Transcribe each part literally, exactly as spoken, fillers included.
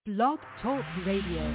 Blog Talk Radio.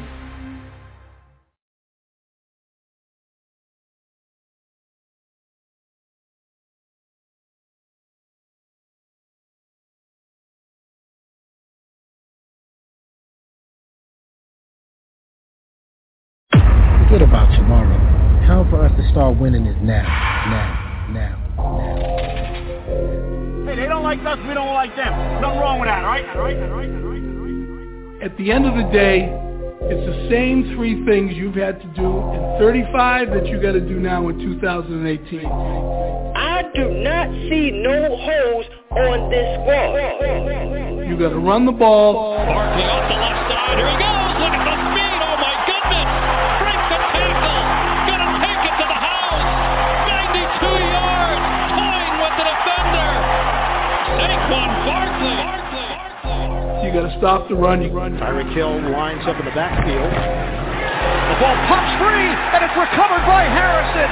Forget about tomorrow. Time for us to start winning is now, now, now, now. Hey, they don't like us, we don't like them. Nothing wrong with that, all right? All right, all right, all right, all right. At the end of the day, it's the same three things you've had to do in thirty-five that you got to do now in two thousand eighteen. I do not see no holes on this squad. You got to run the ball. Barkley off the left side. Here he goes. Look at the speed. Oh my goodness. Break the tackle. Gonna take it to the house. ninety-two yards. Toying with the defender. Saquon Barkley. You got to stop the run. You run. Tyreek Hill lines up in the backfield. The ball pops free, and it's recovered by Harrison.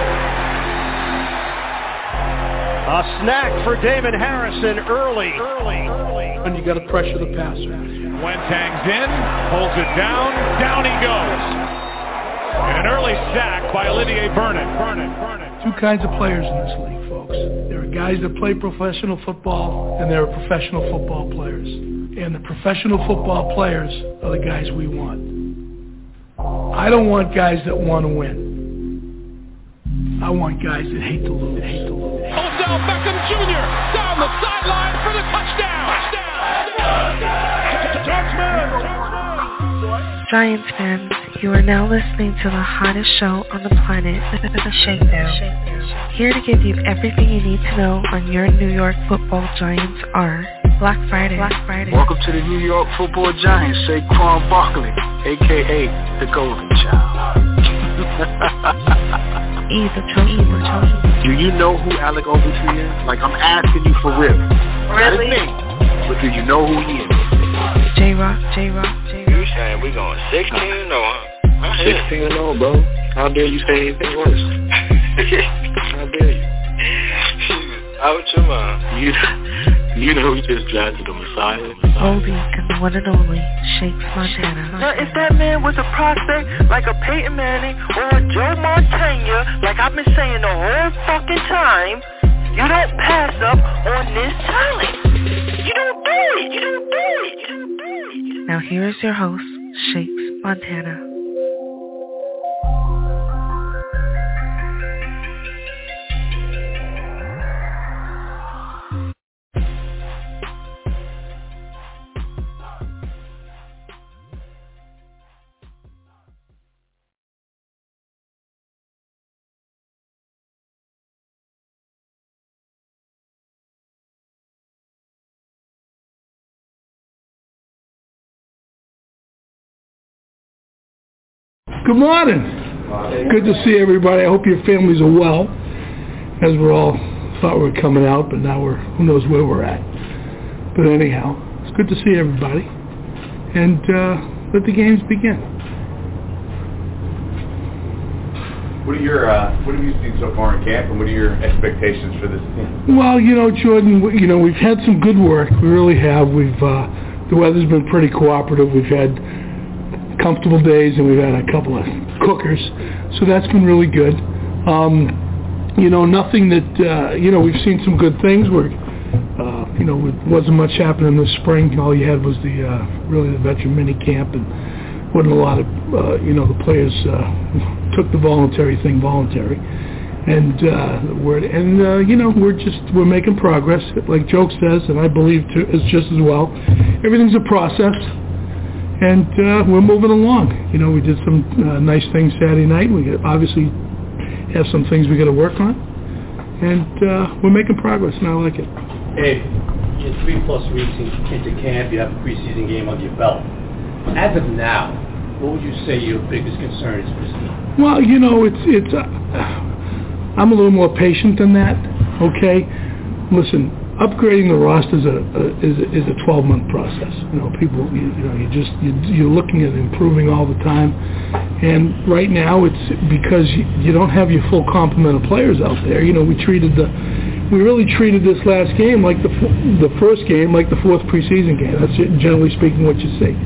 A snack for Damon Harrison early. Early. Early. And you got to pressure the passer. Wentang's in, pulls it down, down he goes. And an early sack by Olivier Vernon. Vernon. Vernon. Two kinds of players in this league, folks. There are guys that play professional football, and there are professional football players. And the professional football players are the guys we want. I don't want guys that want to win. I want guys that hate to lose. That hate to lose. Odell Beckham Junior down the sideline for the touchdown. Touchdown. Giants fans, you are now listening to the hottest show on the planet, The Shakedown. Here to give you everything you need to know on your New York football Giants are Black Friday. Black Friday. Welcome to the New York football Giants, Saquon Barkley, a k a the Golden Child. Either Tony. Do you know who Alec Ogletree is? Like, I'm asking you for real. Really? Me, but do you know who he is? J-Rock, J-Rock, J-Rock. You saying we going sixteen and oh, huh? sixteen and oh, bro. How dare you say anything worse? How dare you? Out your mind. You, you know we just drafted the Messiah. Oldie and the one and only Shakes Montana. Now, if that man was a prospect like a Peyton Manning or a Joe Montana, like I've been saying the whole fucking time, you don't pass up on this talent. You don't do it. You don't do it. You don't do it. Now here is your host, Shakes Montana. Good morning. Good to see everybody. I hope your families are well, as we're all thought we were coming out, but now we're, who knows where we're at. But anyhow, it's good to see everybody. And uh, let the games begin. What are your, uh, what have you seen so far in camp, and what are your expectations for this team? Well, you know, Jordan, you know, we've had some good work. We really have. We've, uh, the weather's been pretty cooperative. We've had comfortable days, and we've had a couple of cookers, so that's been really good. Um, you know, nothing that, uh, you know, we've seen some good things where, uh, you know, it wasn't much happening this spring. All you had was the, uh, really the veteran mini camp, and wasn't a lot of, uh, you know, the players uh, took the voluntary thing voluntary. And, uh, we're, and uh, you know, we're just, we're making progress. Like Joke says, and I believe too, is just as well. Everything's a process. And uh, we're moving along. You know, we did some uh, nice things Saturday night. We obviously have some things we got to work on. And uh, we're making progress, and I like it. Hey, you're three plus weeks into camp. You have a preseason game under your belt. As of now, what would you say your biggest concern is for this team? Well, you know, it's it's. Uh, I'm a little more patient than that. Okay, listen. Upgrading the roster is a, a is a, is a twelve month process. You know, people you, you know you just you, you're looking at improving all the time, and right now it's because you, you don't have your full complement of players out there. You know, we treated the we really treated this last game like the the first game like the fourth preseason game. That's generally speaking what you see.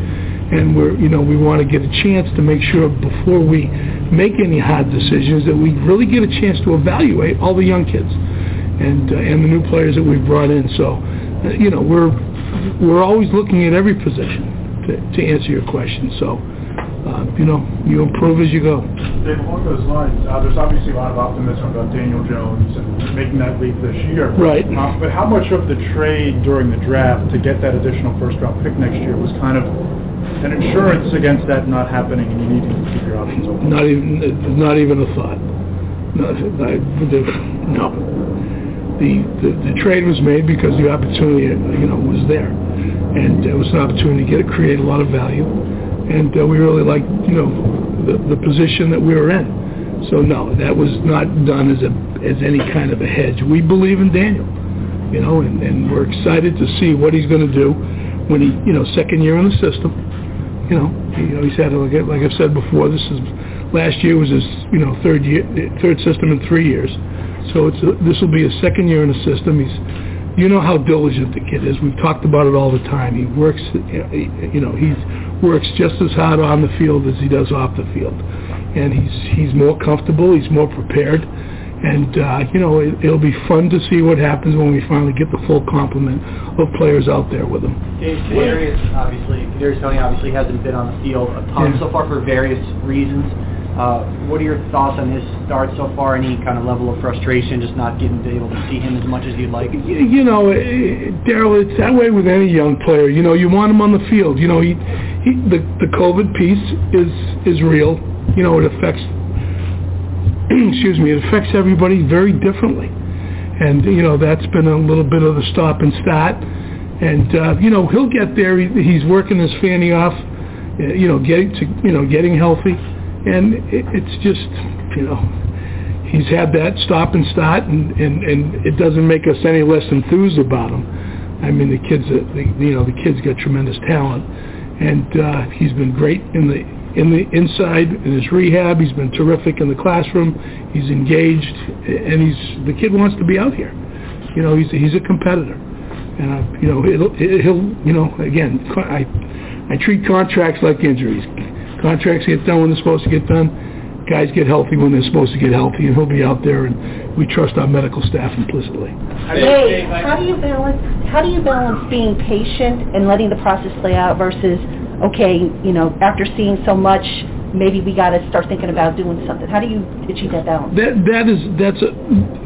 and we're, you know, we want to get a chance to make sure before we make any hard decisions that we really get a chance to evaluate all the young kids and uh, and the new players that we've brought in. So, uh, you know, we're we're always looking at every position to, to answer your question. So, uh, you know, you improve as you go. Dave, along those lines, uh, there's obviously a lot of optimism about Daniel Jones and making that leap this year. Right. Uh, but how much of the trade during the draft to get that additional first-round pick next year was kind of an insurance against that not happening and you needing to keep your options open? Not even, not even a thought. No, I, the, no. The, the the trade was made because the opportunity, you know, was there, and it was an opportunity to get create a lot of value, and uh, we really liked, you know, the, the position that we were in. So no, that was not done as a as any kind of a hedge. We believe in Daniel, you know, and, and we're excited to see what he's going to do when he, you know, second year in the system. You know, you know, he's had, like, like I've said before, this is last year was his, you know, third year, third system in three years. So it's a, this will be his second year in the system. He's, you know how diligent the kid is. We've talked about it all the time. He works, you know, he works just as hard on the field as he does off the field, and he's he's more comfortable. He's more prepared, and uh, you know, it, it'll be fun to see what happens when we finally get the full complement of players out there with him. Dave, Kadarius obviously, Kadarius Toney obviously hasn't been on the field a ton yeah. so far for various reasons. Uh, what are your thoughts on his start so far? Any kind of level of frustration, just not getting to be able to see him as much as you'd like? You, you know, Daryl, it's that way with any young player. You know, you want him on the field. You know, he, he the the COVID piece is is real. You know, it affects. excuse me, it affects everybody very differently, and you know that's been a little bit of the stop and start. And uh, you know, he'll get there. He, he's working his fanny off. Uh, you know, getting to you know getting healthy. And it's just, you know, he's had that stop and start, and, and, and it doesn't make us any less enthused about him. I mean, the kid's, a, the, you know, the kid's got tremendous talent, and uh, he's been great in the in the inside in his rehab. He's been terrific in the classroom. He's engaged, and he's the kid wants to be out here. You know, he's he's a competitor, and uh, you know, it'll, it, he'll, you know, again, I I treat contracts like injuries. Contracts get done when they're supposed to get done. Guys get healthy when they're supposed to get healthy, and he'll be out there, and we trust our medical staff implicitly. Dave, how do you balance how do you balance being patient and letting the process play out versus, okay, you know, after seeing so much, maybe we got to start thinking about doing something? How do you achieve that balance? That that is that's a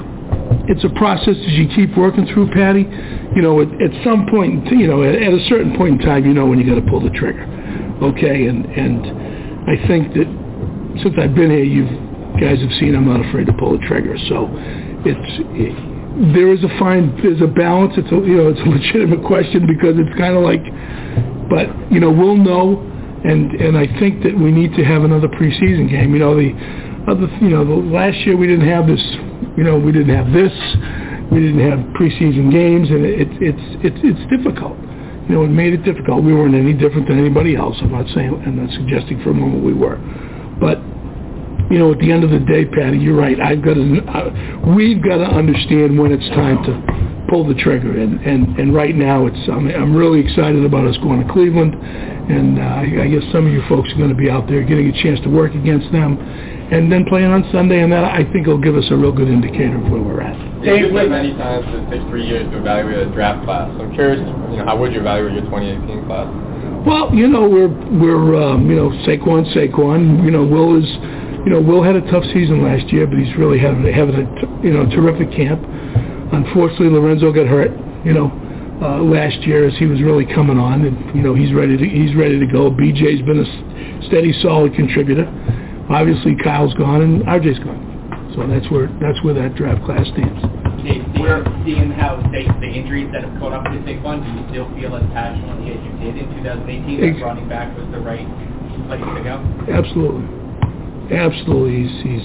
it's a process as you keep working through, Patty. You know, at, at some point, you know, at, at a certain point in time, you know when you got to pull the trigger. Okay, and and I think that since I've been here, you guys have seen I'm not afraid to pull the trigger. So it's it, there is a fine, there's a balance. It's a, you know, it's a legitimate question because it's kind of like, but you know, we'll know, and and I think that we need to have another preseason game. You know, the other, you know, the last year we didn't have this. You know, we didn't have this. We didn't have preseason games, and it, it, it's it's it's difficult. You know, it made it difficult. We weren't any different than anybody else. I'm not saying, I'm not suggesting for a moment we were. But, you know, at the end of the day, Patty, you're right. I've got to, uh, we've got to understand when it's time to pull the trigger. And, and, and right now, it's I'm, I'm really excited about us going to Cleveland. And uh, I guess some of you folks are going to be out there getting a chance to work against them. And then playing on Sunday, and that I think will give us a real good indicator of where we're at. You've said many times that it takes three years to evaluate a draft class. I'm curious, you know, how would you evaluate your twenty eighteen class? Well, you know, we're we're um, you know Saquon, Saquon. You know, Will is, you know, Will had a tough season last year, but he's really having having a you know terrific camp. Unfortunately, Lorenzo got hurt. You know, uh, last year as he was really coming on, and you know he's ready to he's ready to go. B J's been a steady, solid contributor. Obviously, Kyle's gone and R J's gone, so that's where that's where that draft class stands. Dave, seeing, seeing how they, the injuries that have caught up to Saquon, do you still feel as passionately as you did in twenty eighteen that Ex- running back was the right place to go? Absolutely, absolutely. He's, he's,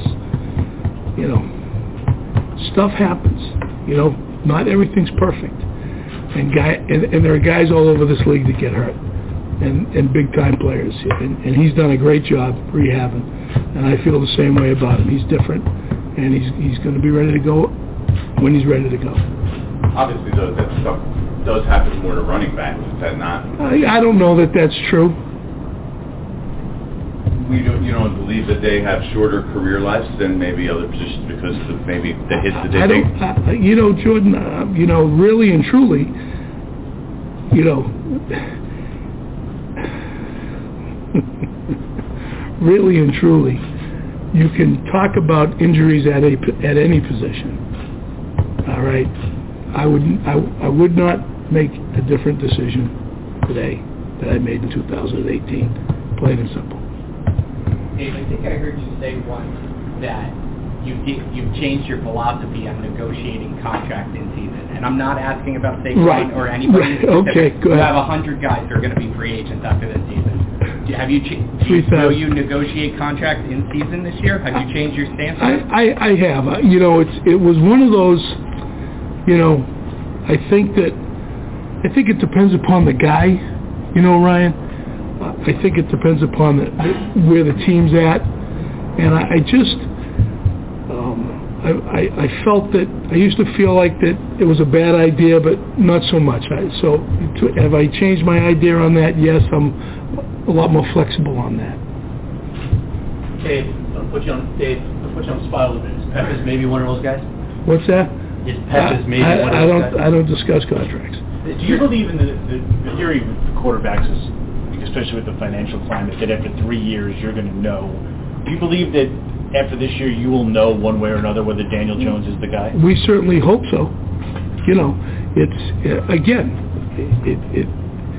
you know, stuff happens. You know, not everything's perfect, and guy and, and there are guys all over this league that get hurt. And, and big-time players. And, and he's done a great job rehabbing. And I feel the same way about him. He's different, and he's he's going to be ready to go when he's ready to go. Obviously, though, that stuff does happen more to running backs. Is that not? I, I don't know that that's true. we don't, you don't believe that they have shorter career lives than maybe other positions because of maybe the hits that they I take? don't, uh, you know, Jordan, uh, you know, really and truly, you know, really and truly, you can talk about injuries at a at any position. All right, I would I, I would not make a different decision today that I made in two thousand eighteen, plain and simple. Dave, I think I heard you say once that you did, you've changed your philosophy on negotiating contracts in season. And I'm not asking about Saquon right. or anybody. Right. Okay, go you ahead. have one hundred guys who are going to be free agents after this season. Do, have you, ch- do you will you negotiate contracts in season this year? Have you changed your stance on it? I, I, I have. Uh, you know, it's it was one of those, you know, I think that, I think it depends upon the guy, you know, Ryan. Uh, I think it depends upon the, the, where the team's at. And I, I just, um, I, I, I felt that, I used to feel like that it was a bad idea, but not so much. I, so to, have I changed my idea on that? Yes, I'm a lot more flexible on that. Dave, I'll put you on, Dave, I'll put you on the spot a little bit. Is Peppers maybe one of those guys? What's that? Is Peppers maybe I, one of I those don't, guys? I don't discuss contracts. Do you believe in the, the, the theory with the quarterbacks, is, especially with the financial climate, that after three years you're going to know? Do you believe that after this year you will know one way or another whether Daniel Jones is the guy? We certainly hope so. You know, it's, uh, again, it, it,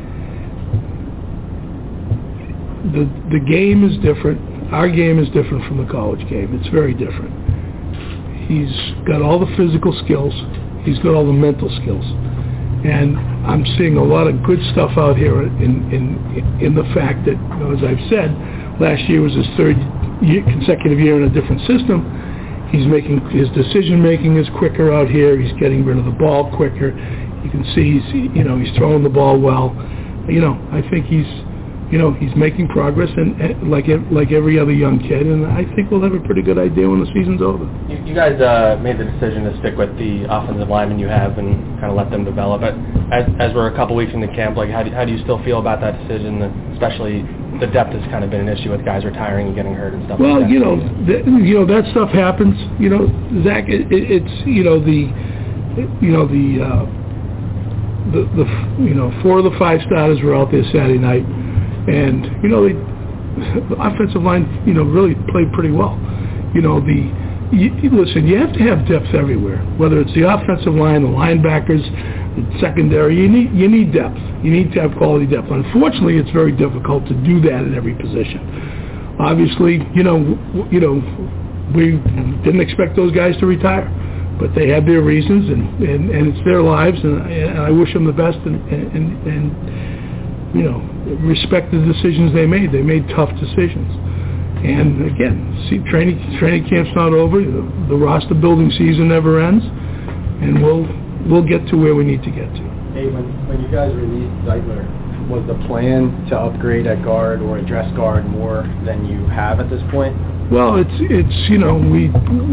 the the game is different. Our game is different from the college game. It's very different. He's got all the physical skills. He's got all the mental skills. And I'm seeing a lot of good stuff out here in in in the fact that, you know, as I've said, last year was his third year, consecutive year in a different system. He's making, his decision making is quicker out here. He's getting rid of the ball quicker. You can see he's, you know, he's throwing the ball well. You know, I think he's, you know, he's making progress, and, and like like every other young kid, and I think we'll have a pretty good idea when the season's over. You, you guys uh, made the decision to stick with the offensive linemen you have and kind of let them develop. But as, as we're a couple weeks into camp, like how do, how do you still feel about that decision? Especially the depth has kind of been an issue with guys retiring and getting hurt and stuff. Well, like that. you know, th- you know that stuff happens. You know, Zach, it, it, it's you know the, you know the, uh, the the you know four of the five starters were out there Saturday night. And, you know, they, the offensive line, you know, really played pretty well. You know, the, you, listen, you have to have depth everywhere, whether it's the offensive line, the linebackers, the secondary. You need, you need depth. You need to have quality depth. Unfortunately, it's very difficult to do that at every position. Obviously, you know, you know, we didn't expect those guys to retire, but they had their reasons, and, and, and it's their lives, and, and I wish them the best, and, and, and you know, respect the decisions they made. They made tough decisions. And again, see, training training camp's not over. The, the roster building season never ends, and we'll we'll get to where we need to get to. Hey, when when you guys released Zeitler, was the plan to upgrade at guard or address guard more than you have at this point? Well, it's it's you know we,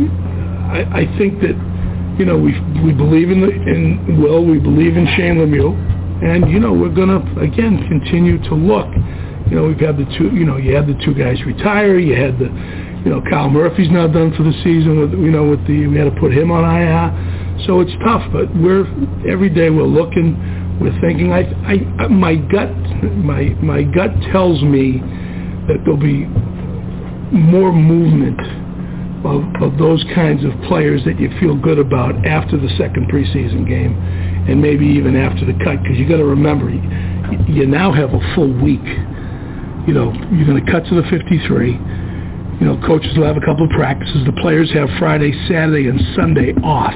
I, I think that you know we we believe in the in Will, we believe in Shane Lemieux. And, you know, we're going to, again, continue to look. You know, we've had the two, you know, you had the two guys retire. You had the, you know, Kyle Murphy's now done for the season. With, you know, with the, we had to put him on I R. So it's tough, but we're, every day we're looking, we're thinking. I, I, my gut, my, my gut tells me that there'll be more movement of, of those kinds of players that you feel good about after the second preseason game, and maybe even after the cut, because you got to remember, you, you now have a full week. You know, you're going to cut to the fifty-three. You know, coaches will have a couple of practices. The players have Friday, Saturday, and Sunday off.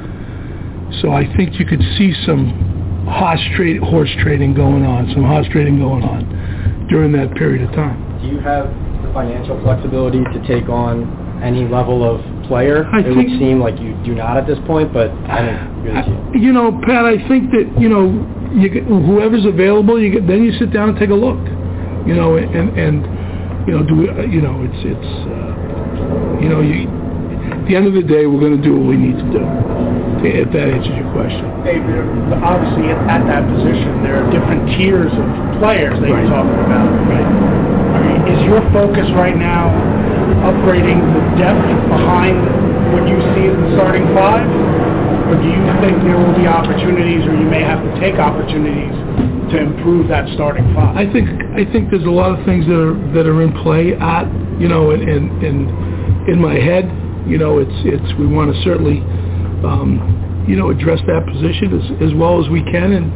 So I think you could see some horse, trade, horse trading going on, some horse trading going on during that period of time. Do you have the financial flexibility to take on any level of player? I it think, would seem like you do not at this point, but I don't really see it. You know, Pat, I think that, you know, you get, whoever's available, you get, then you sit down and take a look. You know, and, and you know, do we, you know, it's, it's uh, you know, you, at the end of the day, we're going to do what we need to do, if that answers your question. Hey, obviously at, at that position, there are different tiers of players that right. you're talking about. Right. I mean, is your focus right now upgrading the depth behind what you see as the starting five? Or do you think there will be opportunities, or you may have to take opportunities to improve that starting five? I think I think there's a lot of things that are that are in play. At you know, in in in my head, you know, it's it's we want to certainly um, you know address that position as as well as we can. And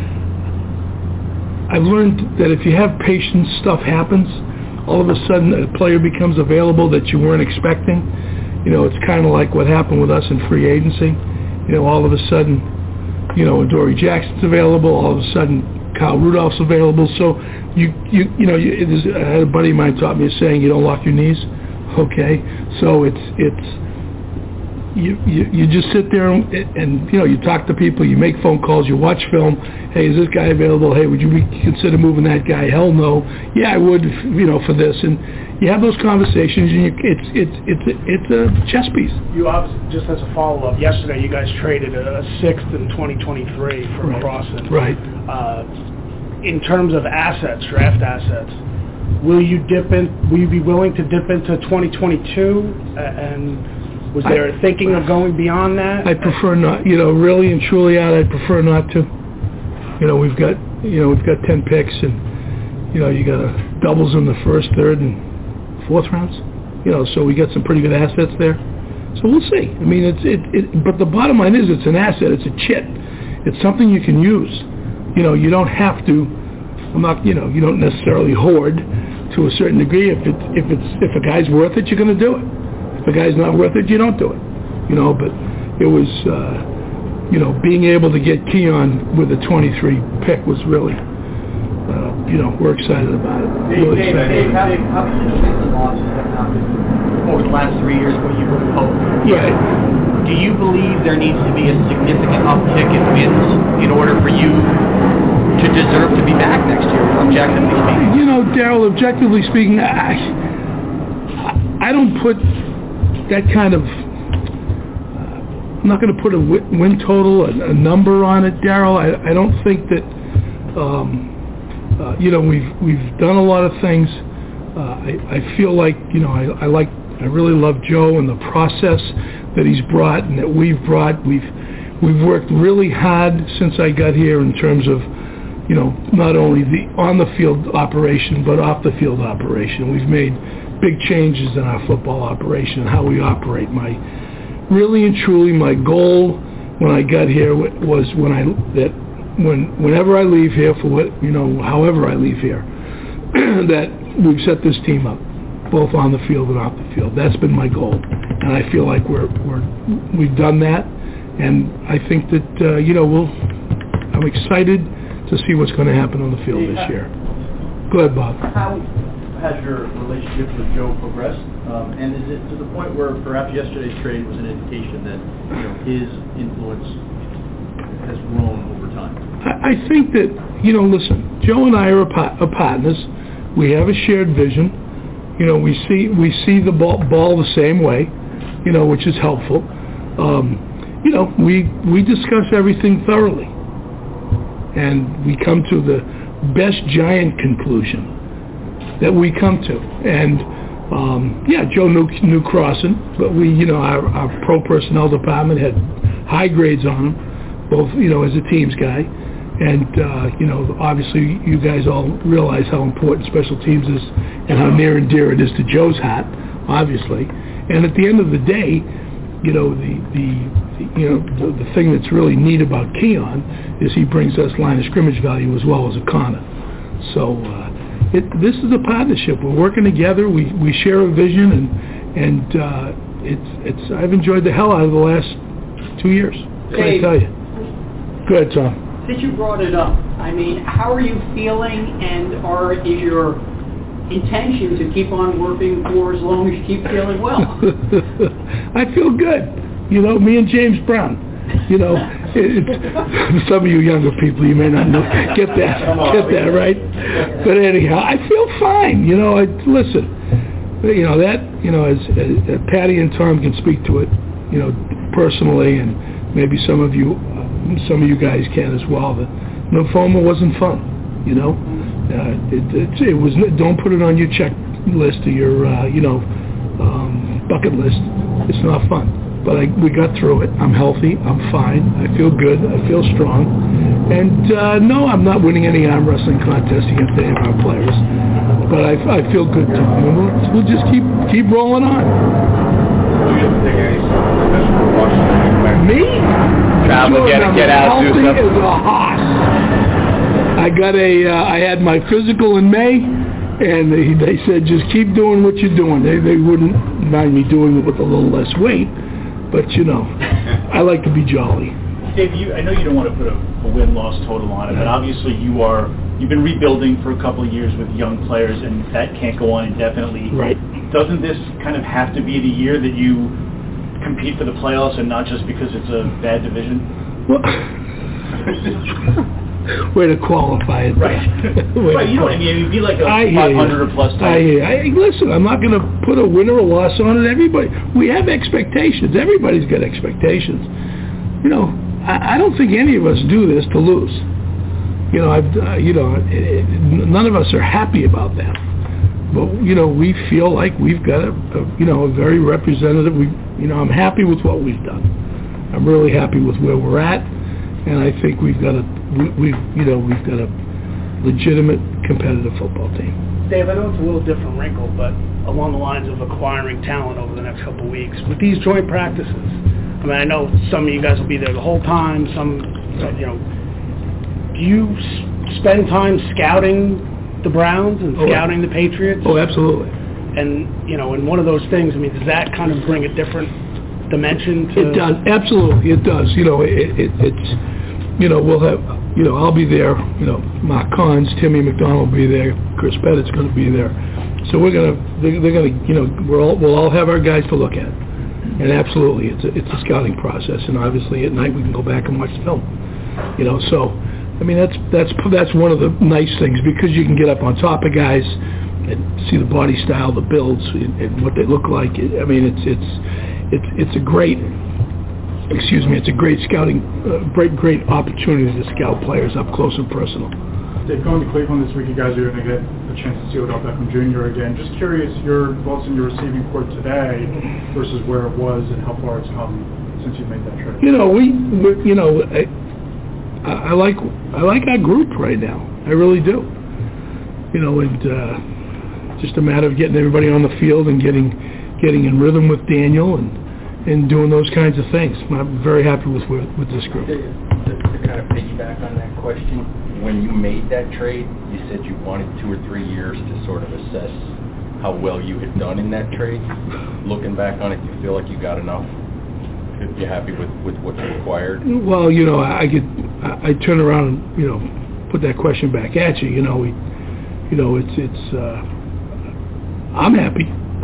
I've learned that if you have patience, stuff happens. All of a sudden, a player becomes available that you weren't expecting. You know, it's kind of like what happened with us in free agency. You know, all of a sudden, you know, Dory Jackson's available. All of a sudden, Kyle Rudolph's available. So, you you you know, you, it is, I had a buddy of mine taught me a saying: you don't lock your knees. Okay, so it's it's you you, you just sit there and, and you know you talk to people, you make phone calls, you watch film. Hey, is this guy available? Hey, would you consider moving that guy? Hell no. Yeah, I would. You know, for this and. You have those conversations, and you, it's it's it's a, it's a chess piece. You obviously, just as a follow-up, yesterday you guys traded a, a sixth in twenty twenty-three for right. Crossan. Right. Uh, in terms of assets, draft assets, will you dip in? Will you be willing to dip into twenty twenty-two? And was there I, thinking of going beyond that? I prefer not. You know, really and truly, out. I prefer not to. You know, we've got you know we've got ten picks, and you know you got a doubles in the first, third, and fourth rounds, you know, so we got some pretty good assets there. So we'll see. I mean, it's it, it. But the bottom line is, it's an asset. It's a chit. It's something you can use. You know, you don't have to. I'm not. You know, you don't necessarily hoard to a certain degree. If it if it's if a guy's worth it, you're going to do it. If a guy's not worth it, you don't do it. You know, but it was. Uh, you know, being able to get Keon with a twenty-three pick was really. Uh, you know, we're excited about it. Dave, really Dave, excited. Dave, Dave, obviously the wins and losses have not been over the last three years what you would have hoped. Right. Do you believe there needs to be a significant uptick in wins in order for you to deserve to be back next year, objectively speaking? You know, Daryl, objectively speaking, I, I don't put that kind of, uh, I'm not going to put a win total, a, a number on it, Daryl. I, I don't think that, um, Uh, you know, we've we've done a lot of things. Uh, I, I feel like, you know, I, I like, I really love Joe and the process that he's brought and that we've brought. We've we've worked really hard since I got here in terms of, you know, not only the on the field operation but off the field operation. We've made big changes in our football operation and how we operate. My really and truly, my goal when I got here was when I that. When, whenever I leave here, for what you know, however I leave here, that we've set this team up, both on the field and off the field. That's been my goal, and I feel like we're we're we've done that, and I think that uh, you know we'll. I'm excited to see what's going to happen on the field this year. Go ahead, Bob. How has your relationship with Joe progressed, um, and is it to the point where perhaps yesterday's trade was an indication that you know his influence has grown over time? I think that, you know, listen, Joe and I are, pa- are partners. We have a shared vision. You know, we see we see the ball, ball the same way, you know, which is helpful. Um, you know, we we discuss everything thoroughly, and we come to the best Giant conclusion that we come to. And um, yeah, Joe knew, knew Crossan, but we, you know, our, our pro personnel department had high grades on him, both, you know, as a teams guy. And, uh, you know, obviously you guys all realize how important special teams is and how near and dear it is to Joe's heart, obviously. And at the end of the day, you know, the, the, the you know, the, the thing that's really neat about Keon is he brings us line of scrimmage value as well as a corner. So uh, it, this is a partnership. We're working together. We we share a vision, and and uh, it's it's. I've enjoyed the hell out of the last two years. Can I tell you? Go ahead, Tom. Since you brought it up, I mean, how are you feeling, and are is your intention to keep on working for as long as you keep feeling well? I feel good. You know, me and James Brown. You know, it, it, some of you younger people, you may not know, get that, get that, right? But anyhow, I feel fine. You know, I, listen, you know that, you know, as, as Patty and Tom can speak to it, you know, personally, and maybe some of you. Some of you guys can as well. The lymphoma wasn't fun, you know. Uh, it, it, it was. Don't put it on your check list or your, uh, you know, um, bucket list, it's not fun. But I, we got through it. I'm healthy. I'm fine. I feel good. I feel strong. And uh, no, I'm not winning any arm wrestling contests against any of our players. But I, I feel good too. And we'll, we'll just keep keep rolling on. Me? Travel, get get out, do something. something. As a hoss. I got a. Uh, I had my physical in May, and they, they said just keep doing what you're doing. They they wouldn't mind me doing it with a little less weight. But, you know, I like to be jolly. Dave, you, I know you don't want to put a, a win-loss total on it, but obviously you are, you've been rebuilding for a couple of years with young players, and that can't go on indefinitely. Right. Doesn't this kind of have to be the year that you compete for the playoffs and not just because it's a bad division? Well, way to qualify it. Right. Right, you know what I mean? It'd be like a five hundred or plus I hear you. I, listen, I'm not going to put a win or a loss on it. Everybody, we have expectations. Everybody's got expectations. You know, I, I don't think any of us do this to lose. You know, I've, uh, you know, it, it, none of us are happy about that. But, you know, we feel like we've got a, a, you know, a very representative. We, you know, I'm happy with what we've done. I'm really happy with where we're at, and I think we've got a We, we've, you know, we've got a legitimate competitive football team. Dave, I know it's a little different wrinkle, but along the lines of acquiring talent over the next couple of weeks with these joint practices. I mean, I know some of you guys will be there the whole time. Some, you know, do you s- spend time scouting the Browns and Oh, scouting the Patriots? Oh, absolutely. And you know, in one of those things, I mean, does that kind of bring a different dimension to? It does, absolutely. It does. You know, it, it, it's. You know, we'll have, you know, I'll be there, you know, Mark Collins, Timmy McDonald will be there, Chris Pettit's going to be there. So we're going to, they're, they're going to, you know, we're all, we'll all have our guys to look at. And absolutely, it's a, it's a scouting process. And obviously at night we can go back and watch the film. You know, so, I mean, that's, that's, that's one of the nice things because you can get up on top of guys and see the body style, the builds, and, and what they look like. I mean, it's, it's, it's, it's a great, excuse me, it's a great scouting, uh, great, great opportunity to scout players up close and personal. Dave, going to Cleveland this week, you guys are going to get a chance to see Odell Beckham Junior again. Just curious, your thoughts on your receiving corps today versus where it was and how far it's come since you made that trade. You know, we, we you know, I, I like, I like our group right now. I really do. You know, and uh, just a matter of getting everybody on the field and getting, getting in rhythm with Daniel and. and doing those kinds of things. I'm very happy with with this group. To, to, to kind of piggyback on that question, when you made that trade, you said you wanted two or three years to sort of assess how well you had done in that trade. Looking back on it, you feel like you got enough? You're happy with, with what you acquired? Well, you know, I get, I, I turn around and, you know, put that question back at you. You know, we, you know, it's, it's, uh, I'm happy.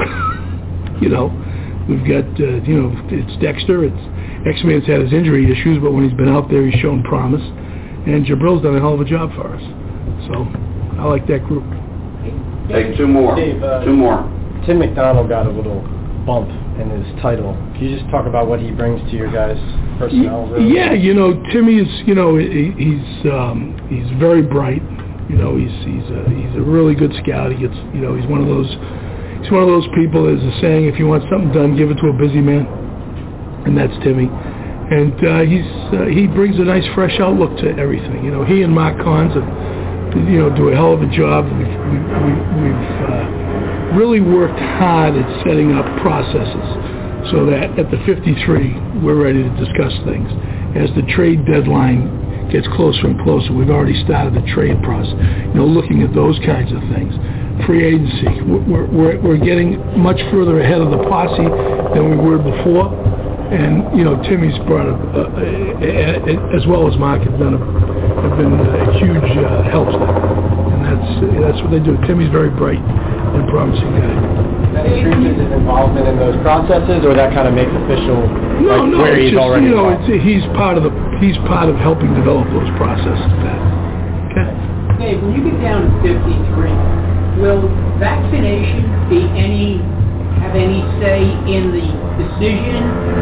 You know, we've got, uh, you know, it's Dexter. It's X-Man's had his injury issues, but when he's been out there, he's shown promise. And Jabril's done a hell of a job for us. So I like that group. Take two more. Dave, uh, two more. Tim McDonald got a little bump in his title. Can you just talk about what he brings to your guys' personnel? Really? Yeah, you know, Timmy is, you know, he, he's um, he's very bright. You know, he's he's a, he's a really good scout. He gets, you know, he's one of those he's one of those people. There's a saying: if you want something done, give it to a busy man, and that's Timmy. And uh, he's uh, he brings a nice, fresh outlook to everything. You know, he and Mark Collins, have, you know, do a hell of a job. We've we've, we've, we've uh, really worked hard at setting up processes so that at the fifty-three we're ready to discuss things. As the trade deadline gets closer and closer, we've already started the trade process. You know, looking at those kinds of things. Free agency, we're we're, we're getting much further ahead of the posse than we were before. And you know, Timmy's brought a, a, a, a, as well as Mark have been a, have been a huge uh, helps there, and that's that's what they do. Timmy's very bright and promising guy. That increases his involvement in those processes, or that kind of makes official no, like, no, where it's he's just, already you know, involved. it's, he's part of the he's part of helping develop those processes. Pat. Okay. Dave, when you get down to fifty-three, will vaccination be any have any say in the decision,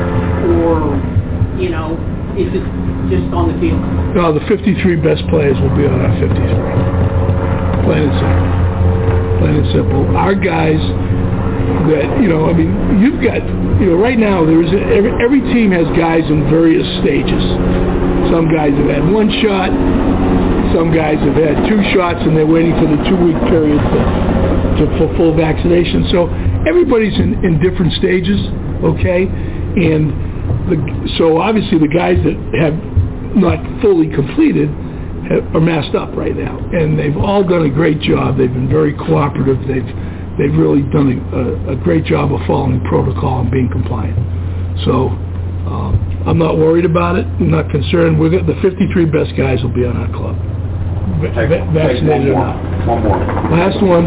or, you know, is it just on the field? No, the fifty-three best players will be on our fifty-three. Plain and simple. plain and simple. Our guys that, you know, I mean, you've got, you know, right now there's every, every team has guys in various stages. Some guys have had one shot, some guys have had two shots, and they're waiting for the two-week period to, to for full vaccination. So everybody's in, in different stages, okay? And the, so obviously the guys that have not fully completed have, are masked up right now, and they've all done a great job. They've been very cooperative. They've they've really done a, a great job of following protocol and being compliant. So um, I'm not worried about it. I'm not concerned. We're got, the fifty-three best guys will be on our club, va- va- vaccinated or not. One more. Last one.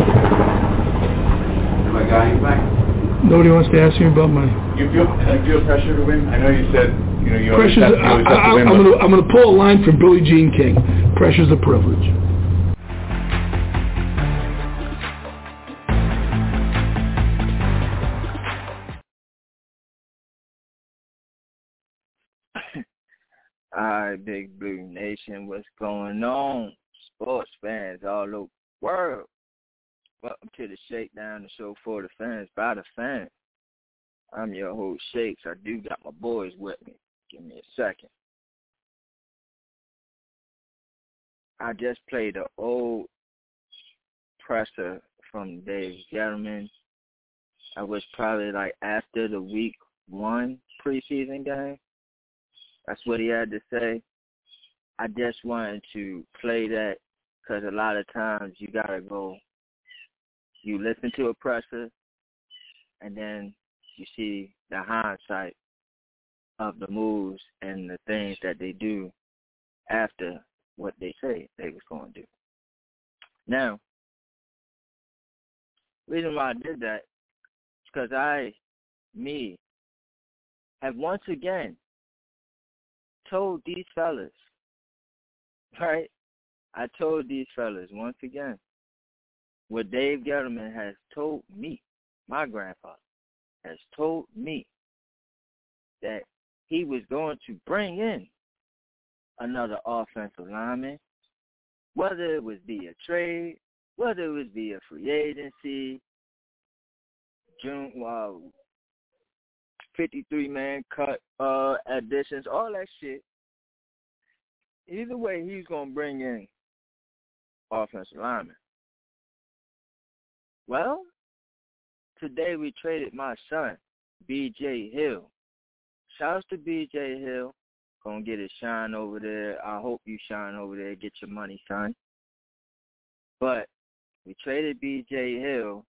My guy, you back? Nobody wants to ask me about my You feel, you feel pressure to win? I know you said, you know, you always pressures. have, you always I, have to I, win. I'm going to I'm going to pull a line from Billie Jean King. Pressure's a privilege. All right, Big Blue Nation, what's going on? Sports fans all over the world. Welcome to the Shakedown, the show for the fans, by the fans. I'm your host, Shakes. I do got my boys with me. Give me a second. I just played the old presser from Dave Gettleman. I was probably like after the week one preseason game. That's what he had to say. I just wanted to play that because a lot of times you got to go, you listen to a presser, and then you see the hindsight of the moves and the things that they do after what they say they was going to do. Now, the reason why I did that is because I, me, have once again told these fellas, right? I told these fellas once again what Dave Gettleman has told me, my grandfather, has told me that he was going to bring in another offensive lineman, whether it was via trade, whether it was via free agency, June, uh, fifty-three man cut uh, additions, all that shit. Either way, he's going to bring in offensive linemen. Well, today we traded my son, B J Hill. Shouts to B J Hill. Gonna get his shine over there. I hope you shine over there. Get your money, son. But we traded B J Hill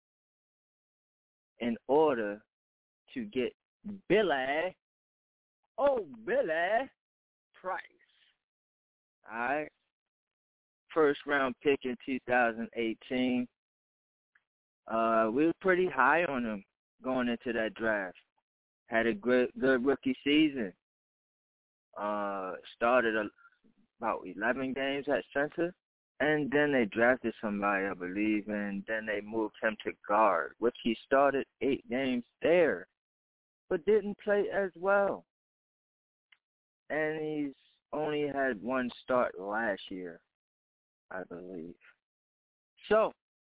in order to get Billy, oh, Billy Price. All right. First round pick in two thousand eighteen. Uh, we were pretty high on him going into that draft. Had a good, good rookie season. Uh, started a, about eleven games at center, and then they drafted somebody, I believe, and then they moved him to guard, which he started eight games there, but didn't play as well. And he's only had one start last year, I believe. So,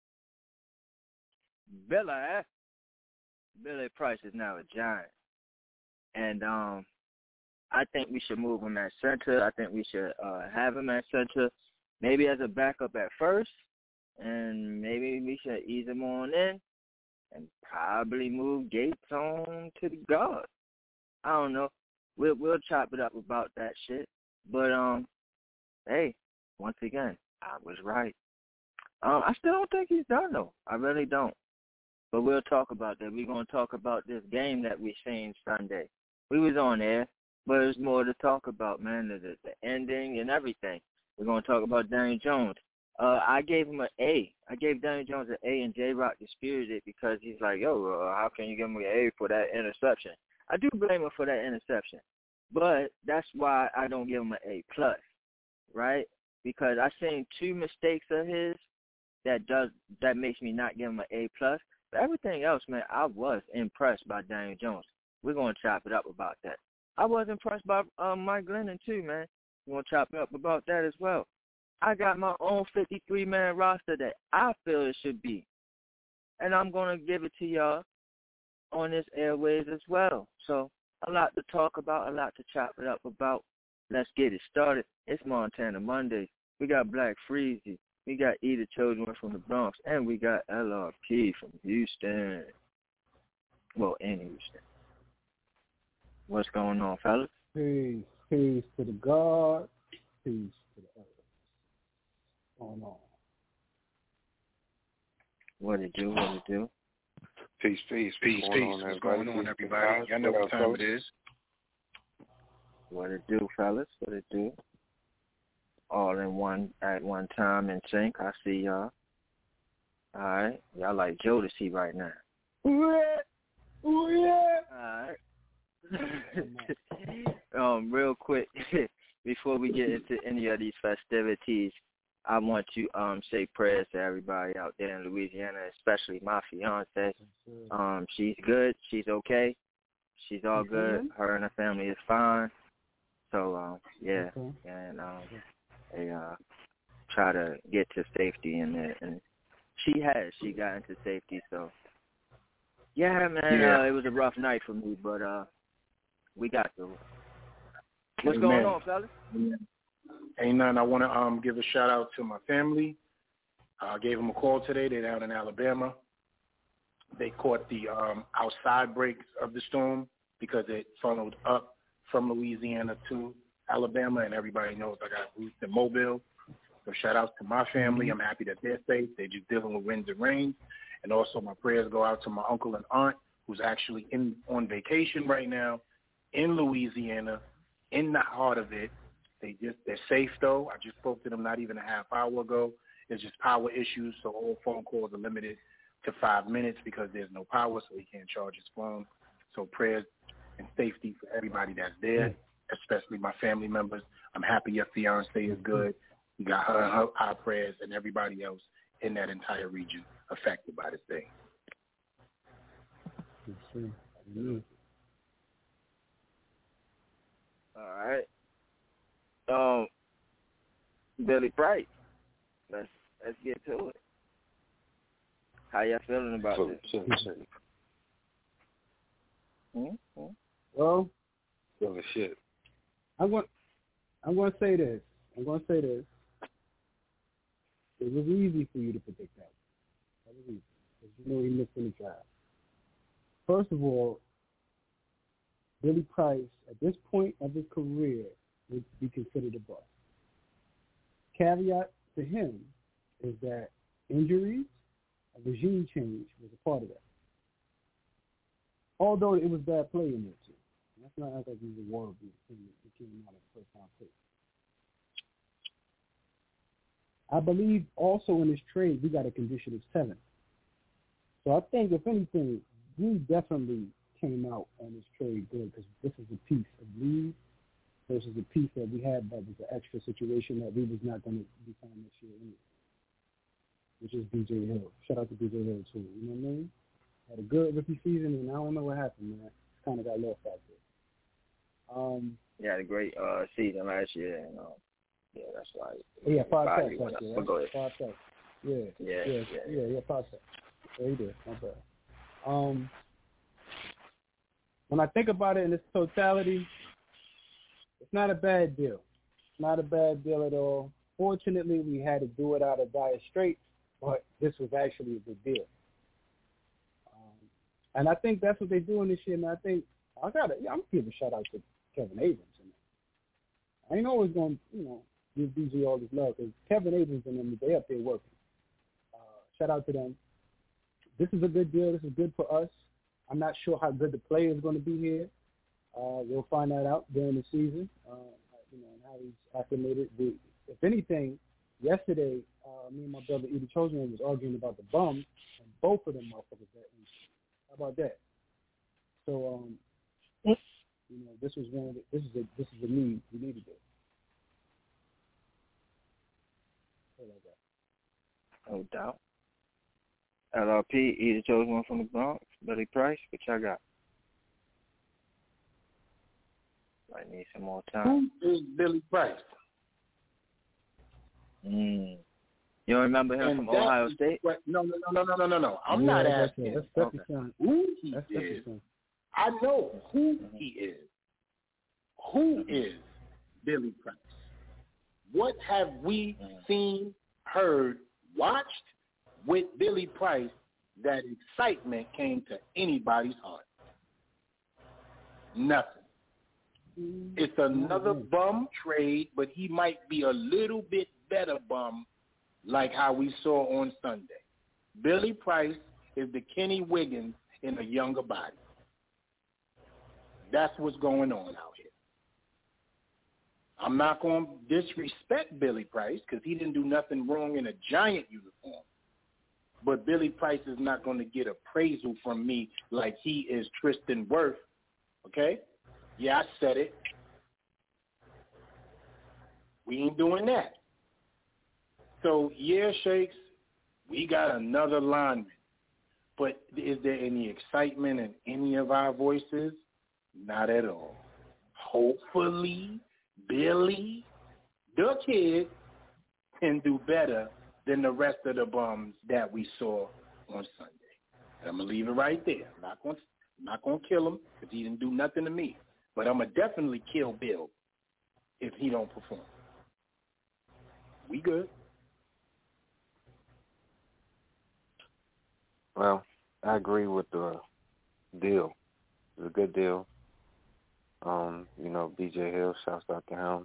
Billy, Billy Price is now a Giant. And um, I think we should move him at center. I think we should uh, have him at center, maybe as a backup at first, and maybe we should ease him on in and probably move Gates on to the guard. I don't know. We'll, we'll chop it up about that shit. But, um, hey, once again, I was right. Um, I still don't think he's done, though. I really don't. But we'll talk about that. We're going to talk about this game that we seen Sunday. We was on there, but there's more to talk about, man, the, the, the ending and everything. We're going to talk about Daniel Jones. Uh, I gave him an A. I gave Daniel Jones an A, and J-Rock disputed it because he's like, yo, uh, how can you give him an A for that interception? I do blame him for that interception, but that's why I don't give him an A plus, right? Because I seen two mistakes of his that does that makes me not give him an A plus. But everything else, man, I was impressed by Daniel Jones. We're going to chop it up about that. I was impressed by uh, Mike Glennon, too, man. We're going to chop it up about that as well. I got my own fifty-three man roster that I feel it should be. And I'm going to give it to y'all on this airways as well. So a lot to talk about, a lot to chop it up about. Let's get it started. It's Montana Monday. We got Black Freezy. We got E the Children from the Bronx. And we got L R P from Houston. Well, in Houston. What's going on, fellas? Peace. Peace to the God. Peace to the earth. What's going on? What it do, what it do? Peace, peace, peace, peace. What's going on, everybody? Y'all know what time it is. What it do, fellas? What it do? All in one at one time in sync. I see y'all. All right, y'all like Jodeci right now. Ooh yeah. All right. um, real quick, before we get into any of these festivities, I want to um say prayers to everybody out there in Louisiana, especially my fiance. Um, she's good. She's okay. She's all good. Her and her family is fine. So um, yeah, and um, they uh try to get to safety in there, and she has. She got into safety. So yeah, man, yeah. Uh, it was a rough night for me, but uh, we got through it. What's Amen. going on, fellas? Yeah. Ain't nothing. I want to um give a shout out to my family. I uh, gave them a call today. They're down in Alabama. They caught the um, outside breaks of the storm because it funneled up from Louisiana to Alabama, and everybody knows I got roots in Mobile. So shout out to my family. I'm happy that they're safe. They're just dealing with winds and rain. And also my prayers go out to my uncle and aunt who's actually in on vacation right now in Louisiana, in the heart of it. They just, they're safe, though. I just spoke to them not even a half hour ago. It's just power issues, so all phone calls are limited to five minutes because there's no power, so he can't charge his phone. So prayers and safety for everybody that's there, especially my family members. I'm happy your fiance is good. You got her and her, our prayers and everybody else in that entire region affected by this thing. All right. Um, Billy Price. Let's let's get to it. How y'all feeling about so, this? So, so. Mm-hmm. Well, feeling shit. I'm going. I'm going to say this. I'm going to say this. It was easy for you to predict that. That was easy because you know he missed in the draft. First of all, Billy Price at this point of his career would be considered a bust. Caveat to him is that injuries, a regime change was a part of that. Although it was bad play in there too. That's not like he was a world beat. He came out of first round pick. I believe also in this trade we got a condition of seven. So I think if anything, we definitely came out on this trade good because this is a piece of need versus a piece that we had that was an extra situation that we was not going to be signed this year anyway, which is B J Hill. Shout out to B J Hill too. You know what I mean? Had a good rookie season, and I don't know what happened, man. Kind of got lost out there. Um, he had a great uh, season last year, and um, yeah, that's why. Yeah, five sacks last year. Right? Go ahead. Five sacks. Yeah. Yeah. Yeah. Yeah. Yeah. Yeah. Five sacks. Yeah, he did. Not bad. Um, when I think about it in its totality, it's not a bad deal. It's not a bad deal at all. Fortunately, we had to do it out of dire straits, but this was actually a good deal. Um, and I think that's what they're doing this year. And I think I got to, yeah, I'm gonna give a shout out to Kevin Abrams. I ain't always going to, you know, give B J all this love because Kevin Abrams and them, they up there working. Uh, shout out to them. This is a good deal. This is good for us. I'm not sure how good the player is going to be here. Uh, we'll find that out during the season, uh, you know, and how he's acclimated. The, if anything, yesterday, uh, me and my brother Edie Chosen was arguing about the bums, and both of them motherfuckers got injured. How about that? So, um, you know, this was one of the, this is a this is a need. We needed it. Like that. No doubt. L R P, Edie Chosen one from the Bronx, Billy Price, what y'all got? Might need some more time. Who is Billy Price? Mm. You don't remember him And from that Ohio is State? what- No, no, no, no, no, no, no. I'm Yeah, not that's asking it. That's fifty Okay. Cent. who he That's fifty is. Cent. I know who he is. Who is Billy Price? What have we seen, heard, watched with Billy Price that excitement came to anybody's heart? Nothing. It's another bum trade, but he might be a little bit better bum like how we saw on Sunday. Billy Price is the Kenny Wiggins in a younger body. That's what's going on out here. I'm not going to disrespect Billy Price because he didn't do nothing wrong in a Giant uniform. But Billy Price is not going to get appraisal from me like he is Tristan Wirth, okay? Yeah, I said it. We ain't doing that. So, yeah, Shakes, we got another lineman. But is there any excitement in any of our voices? Not at all. Hopefully, Billy, the kid, can do better than the rest of the bums that we saw on Sunday. And I'm going to leave it right there. I'm not going to, I'm not going to kill him because he didn't do nothing to me. But I'm going to definitely kill Bill if he don't perform. We good. Well, I agree with the deal. It's a good deal. Um, you know, B J Hill, shouts out to him.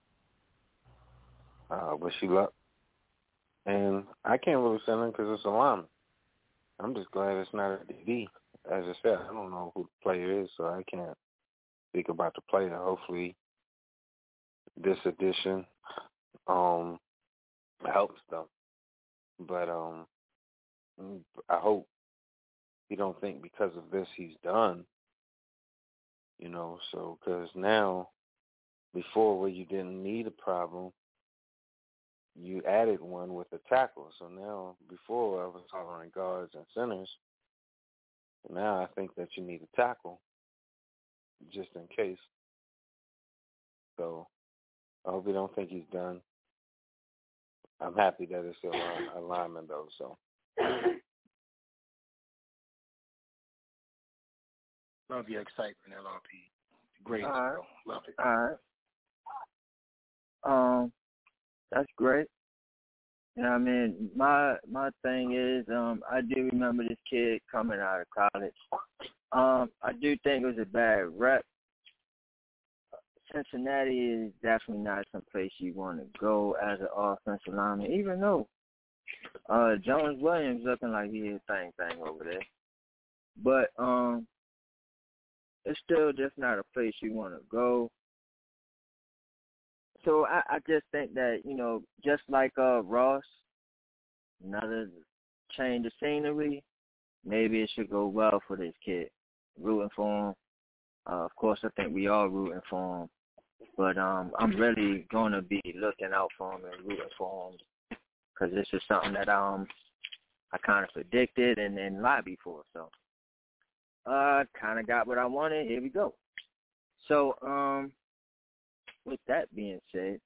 Uh, wish you luck. And I can't really send him because it's a lineman. I'm just glad it's not a D B. As I said, I don't know who the player is, so I can't speak about the player. Hopefully this edition um, helps them. But um, I hope he don't think because of this he's done. You know, so because now, before where you didn't need a problem, you added one with a tackle. So now, before I was covering guards and centers, now I think that you need a tackle just in case. So I hope you don't think he's done. I'm happy that it's a, a lineman, though, so. Love your excitement, L R P. Great. All right. Bro. Love it. All right. Um, that's great. Yeah, I mean, my my thing is, um, I do remember this kid coming out of college. Um, I do think it was a bad rep. Cincinnati is definitely not some place you want to go as an offensive lineman, even though uh, Jones Williams looking like he is thing thing over there. But um, it's still just not a place you want to go. So I, I just think that, you know, just like uh, Ross, another change of scenery, maybe it should go well for this kid. Rooting for him. Uh, of course, I think we all rooting for him. But um, I'm really going to be looking out for him and rooting for him because this is something that um I kind of predicted and then lobbied for. So uh, kind of got what I wanted. Here we go. So um, with that being said,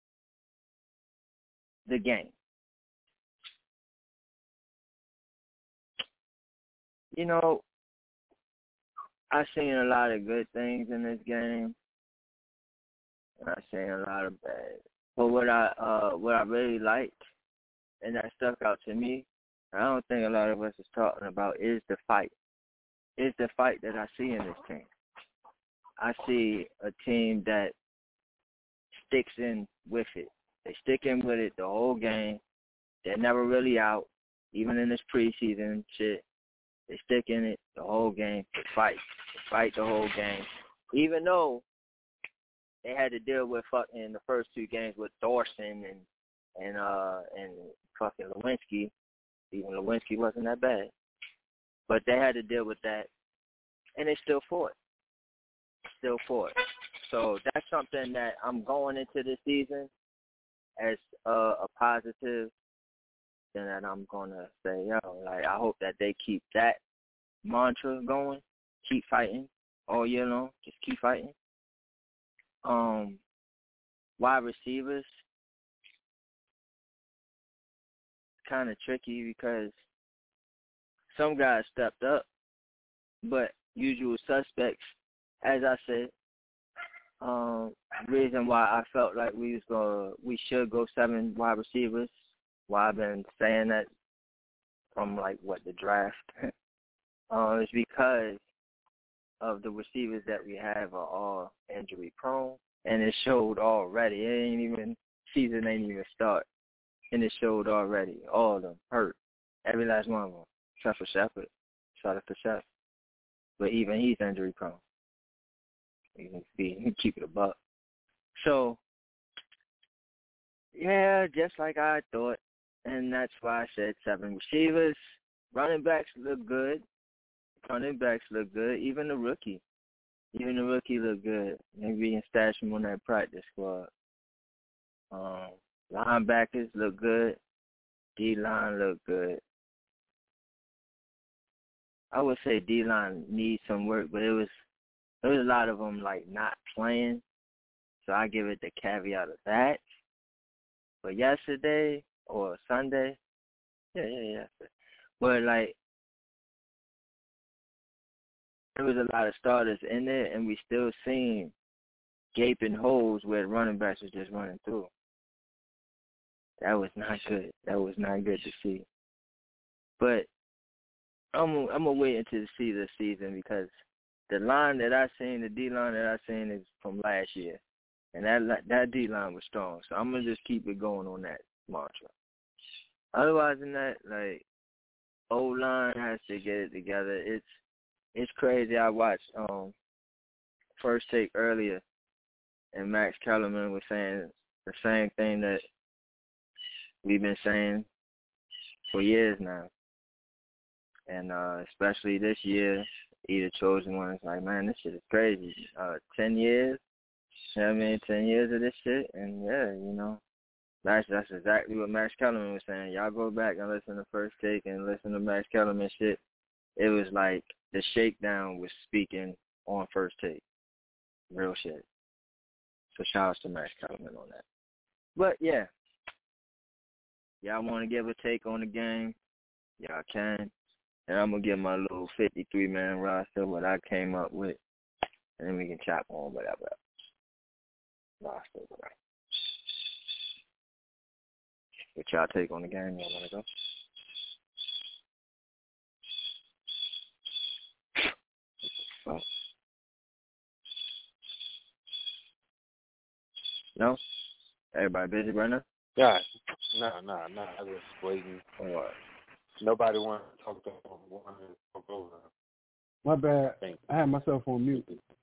the game. You know, I've seen a lot of good things in this game. I've seen a lot of bad. But what I uh what I really liked and that stuck out to me, I don't think a lot of us is talking about, is the fight. Is the fight that I see in this team. I see a team that sticks in with it. They stick in with it the whole game. They're never really out, even in this preseason shit. They stick in it the whole game. They fight. They fight the whole game. Even though they had to deal with fucking the first two games with Thorson and and uh and fucking Lewinsky. Even Lewinsky wasn't that bad. But they had to deal with that. And they still fought. Still fought. So that's something that I'm going into this season as a, a positive. And that I'm going to say, yo, like, I hope that they keep that mantra going. Keep fighting all year long. Just keep fighting. Um, wide receivers, kind of tricky because some guys stepped up, but usual suspects, as I said, um, reason why I felt like we was gonna, we should go seven wide receivers, why I've been saying that from like what the draft, um, is because of the receivers that we have are all injury prone, and it showed already. It ain't even season ain't even start, and it showed already. All of them hurt, every last one of them, except for Shepard. Shout out to Shepard, but even he's injury prone. You can be keep it a buck. So yeah, just like I thought, and that's why I said seven receivers. Running backs look good. Running backs look good. Even the rookie, even the rookie look good. Maybe you can stash him on that practice squad. Um, linebackers look good. D-line look good. I would say D-line needs some work, but it was there was a lot of them like not playing, so I give it the caveat of that. But yesterday or Sunday, yeah, yeah, yeah. But like there was a lot of starters in there, and we still seen gaping holes where the running backs was just running through. That was not good. That was not good to see. But I'm I'm gonna wait until to see this season because the line that I seen, the D line that I seen, is from last year, and that that D line was strong. So I'm gonna just keep it going on that mantra. Otherwise than that, like O line has to get it together. It's it's crazy. I watched um First Take earlier, and Max Kellerman was saying the same thing that we've been saying for years now. And uh, especially this year, either chosen one is like, man, this shit is crazy. Uh, ten years, you know what I mean? Ten years of this shit, and yeah, you know, that's that's exactly what Max Kellerman was saying. Y'all go back and listen to First Take and listen to Max Kellerman shit. It was like the Shakedown was speaking on First Take, real shit. So shout out to Max Kellerman on that. But yeah, y'all want to give a take on the game? Y'all can. And I'm going to give my little fifty-three man roster, what I came up with, and then we can chop on whatever else. Roster, whatever. What y'all take on the game? Y'all want to go? Well, no? Everybody busy right now? Yeah. No, no, no. I was waiting. All right. Nobody wanted to talk to wanted to talk over. My bad. I had myself on mute.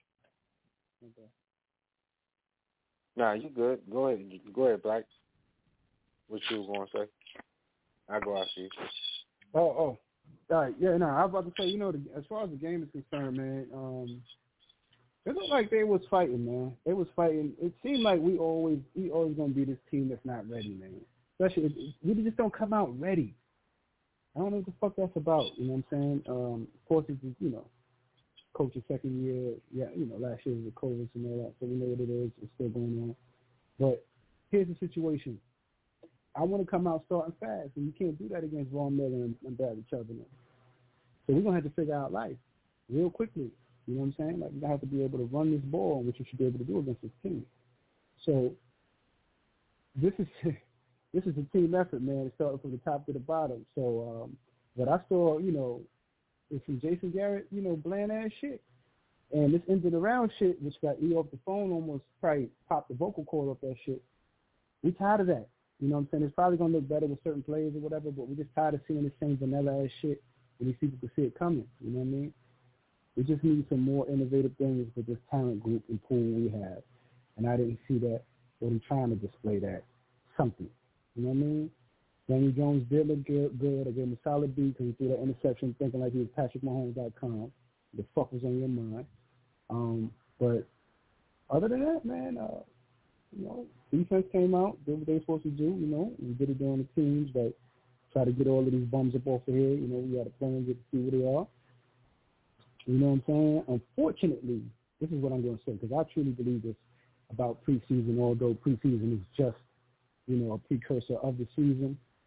Nah, you good. Go ahead. Go ahead, Black. What you were going to say? I'll go after you. Oh, oh. All right. Yeah, no, I was about to say, you know, the, as far as the game is concerned, man, um, it looked like they was fighting, man. They was fighting. It seemed like we always we always going to be this team that's not ready, man. Especially, if, we just don't come out ready. I don't know what the fuck that's about, you know what I'm saying? Um, of course, it's, you know, coach's second year. Yeah, you know, last year was the COVID and all that, so we know what it is. It's still going on. But here's the situation. I want to come out starting fast, and you can't do that against Von Miller and, and Barry Chubbin. So we're going to have to figure out life real quickly. You know what I'm saying? Like, we're going to have to be able to run this ball, which you should be able to do against this team. So this is this is a team effort, man. It started from the top to the bottom. So um, what I saw, you know, is from Jason Garrett, you know, bland-ass shit. And this ended around shit, which got E off the phone, almost probably popped the vocal cord off that shit. We tired of that. You know what I'm saying? It's probably going to look better with certain players or whatever, but we're just tired of seeing the same vanilla-ass shit when these people can see it coming. You know what I mean? We just need some more innovative things with this talent group and pool we have. And I didn't see that, or they're trying to display that. Something. You know what I mean? Daniel Jones did look good. good. I gave him a solid beat because he threw that interception thinking like he was Patrick Mahomes dot com. The fuck was on your mind? Um, but other than that, man, uh, you know, defense came out, did what they were supposed to do. You know, we did it during the teams, but try to get all of these bums up off of here. You know, we got a plan, get to see where they are. You know what I'm saying? Unfortunately, this is what I'm going to say because I truly believe this about preseason, although preseason is just, you know, a precursor of the season.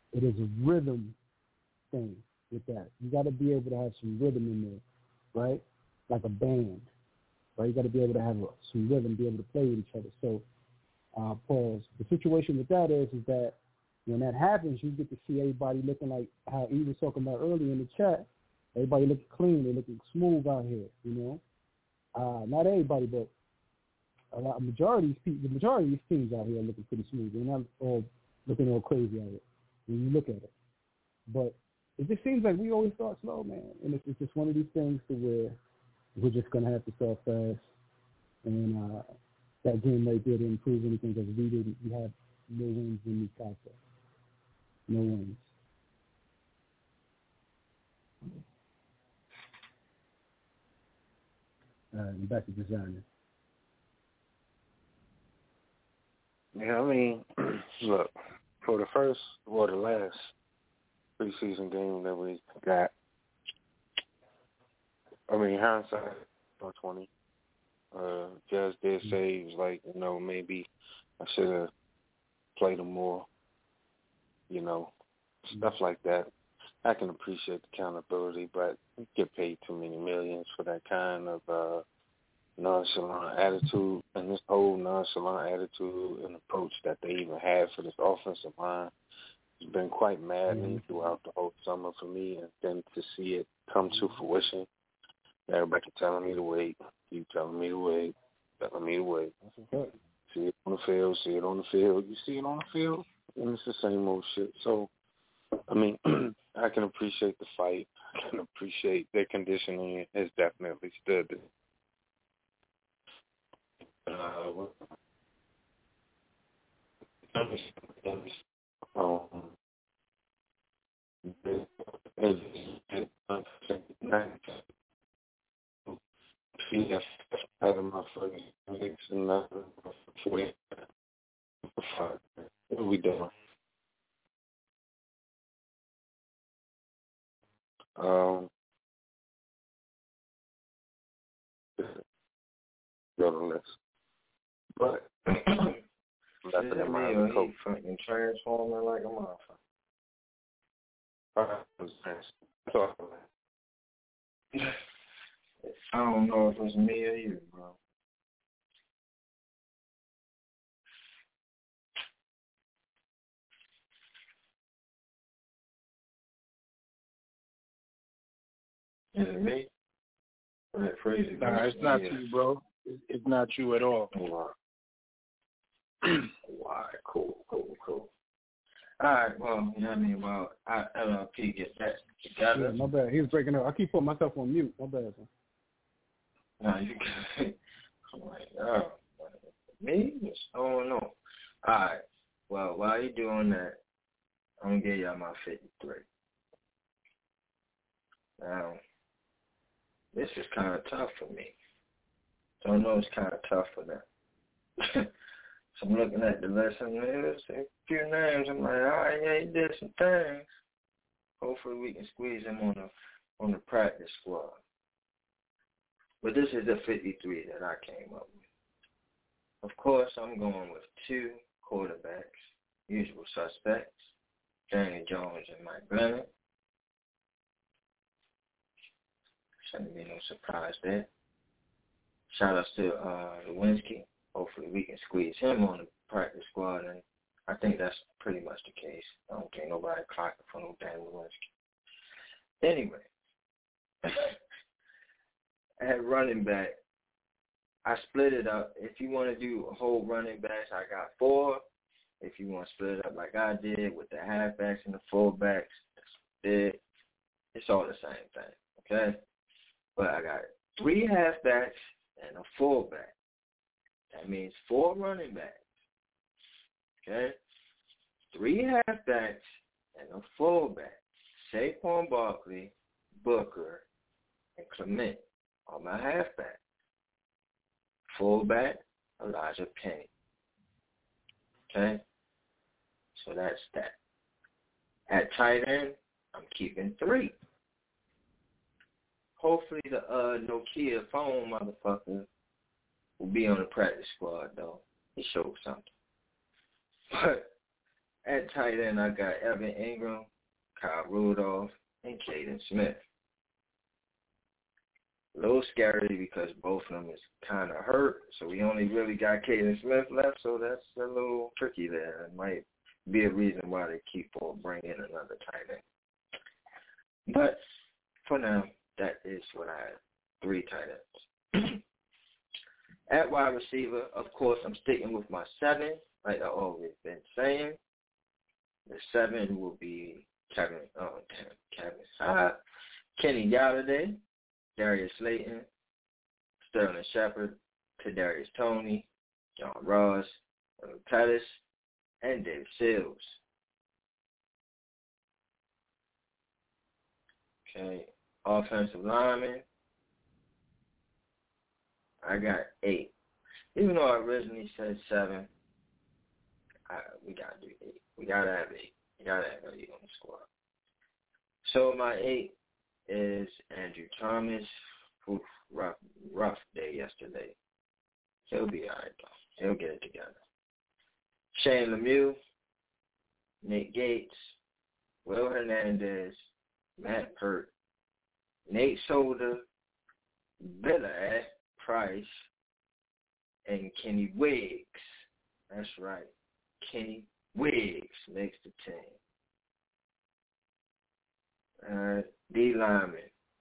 it is a rhythm thing with that. You got to be able to have some rhythm in there, right? Like a band, right? You got to be able to have a, some rhythm, be able to play with each other. So, uh, pause. The situation with that is, is that when that happens, you get to see everybody looking like how E was talking about earlier in the chat. Everybody looking clean, they're looking smooth out here, you know. Uh, not everybody, but a lot, majority, the majority of these teams out here are looking pretty smooth. They're not all looking all crazy out here when you look at it. But it just seems like we always start slow, man. And it's, it's just one of these things to where we're just going to have to start fast. And uh, that game right there didn't prove anything because we didn't. We had no wins in these contests. No wins. All right, and back to designing. Yeah, I mean, look, for the first or the last preseason game that we got, I mean, hindsight, twenty. Uh, Jazz did say he was like, you know, maybe I should have played him more, you know, stuff like that. I can appreciate the accountability, but you get paid too many millions for that kind of uh, nonchalant attitude, and this whole nonchalant attitude and approach that they even have for this offensive line has been quite maddening throughout the whole summer for me, and then to see it come to fruition. Everybody telling me to wait, keep telling me to wait, telling me to wait. See it on the field, see it on the field. You see it on the field, and it's the same old shit. So, I mean, I can appreciate the fight. I can appreciate their conditioning has definitely stood it. Uh, um, yes, out of my first weeks and nothing before what are we doing? Um, go to the list. But nothing in my own coach fucking transforming like a motherfucker. I don't know if it was me or you, bro. Is it me? Right, crazy. Nah, it's not you, bro. It's not you at all. Wow. Wow, cool, cool, cool. All right, well, you know what I mean? Well, I, L L P get that together. Yeah, my bad. He was breaking up. I keep putting myself on mute. My bad, man. No, you can. I'm like, oh, me? I don't know. All right. Well, while you're doing that, I'm going to give y'all my fifty-three. Now, this is kind of tough for me. So I know it's kind of tough for them. So I'm looking at the list and there's a few names. I'm like, all right, yeah, he did some things. Hopefully we can squeeze him on the on the practice squad. But this is the fifty-three that I came up with. Of course, I'm going with two quarterbacks, usual suspects, Daniel Jones and Mike Bennett. Shouldn't be no surprise there. Shout out to uh, Lewinsky. Hopefully we can squeeze him on the practice squad, and I think that's pretty much the case. I don't think nobody clocking for no damn Lewinsky. Anyway, at running back, I split it up. If you want to do a whole running backs, I got four. If you want to split it up like I did with the halfbacks and the fullbacks, it, it's all the same thing, okay? But I got three halfbacks and a fullback. That means four running backs, okay? Three halfbacks and a fullback. Saquon Barkley, Booker, and Clement are my halfbacks. Fullback, Elijah Penny. Okay? So that's that. At tight end, I'm keeping three. Hopefully the uh, Nokia phone motherfucker will be on the practice squad, though. He showed something. But At tight end, I got Evan Ingram, Kyle Rudolph, and Caden Smith. A little scary because both of them is kind of hurt, so we only really got Caden Smith left, so that's a little tricky there. It might be a reason why they keep on bringing another tight end. But for now, that is what I have, three tight ends. At wide receiver, of course, I'm sticking with my seven, like I've always been saying. The seven will be Kevin, oh, Kevin Hyde, Kenny Galladay, Darius Slayton, Sterling Shepard, Kadarius Toney, John Ross, Pettis, and David Sills. Okay, offensive lineman, I got eight. Even though I originally said seven, I, we got to do eight. We got to have eight. We got to have eight on the squad. So my eight is Andrew Thomas. Oof, rough, rough day yesterday. He'll be all right, though. He'll get it together. Shane Lemieux, Nick Gates, Will Hernandez, Matt Pert, Nate Solder, Billy Price, and Kenny Wiggs. That's right. Kenny Wiggs makes the team. Uh, D lineman.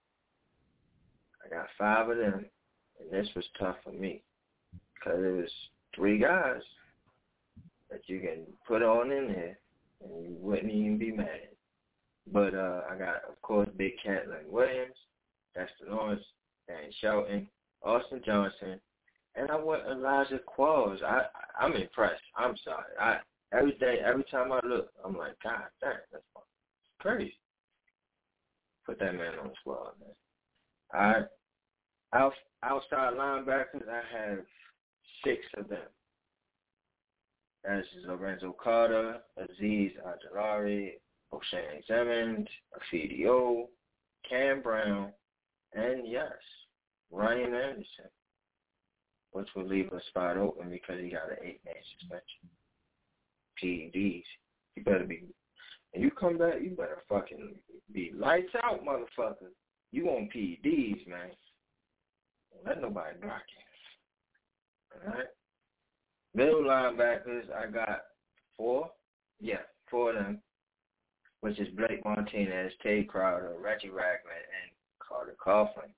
I got five of them, and this was tough for me because it was three guys that you can put on in there, and you wouldn't even be mad. But uh, I got, of course, Big Catlin Williams, Dexter Lawrence, Dan Shelton, Austin Johnson, and I went Elijah Qualls. I, I'm impressed. I'm sorry. I every day, every time I look, I'm like, God damn, that's crazy. Put that man on the squad, man. All right. Out, outside linebackers, I have six of them. That's Lorenzo Carter, Azeez Ojulari, O'Shane Simmons, Afidio, Cam Brown, and yes, Ryan Anderson, which will leave a spot open because he got an eight-game suspension. P E Ds. You better be, and you come back, you better fucking be lights out, motherfucker. You on P E Ds, man. Don't let nobody block you. All right? Middle linebackers, I got four. Yeah, four of them, which is Blake Martinez, Tay Crowder, Reggie Ragland, and Carter Coughlin.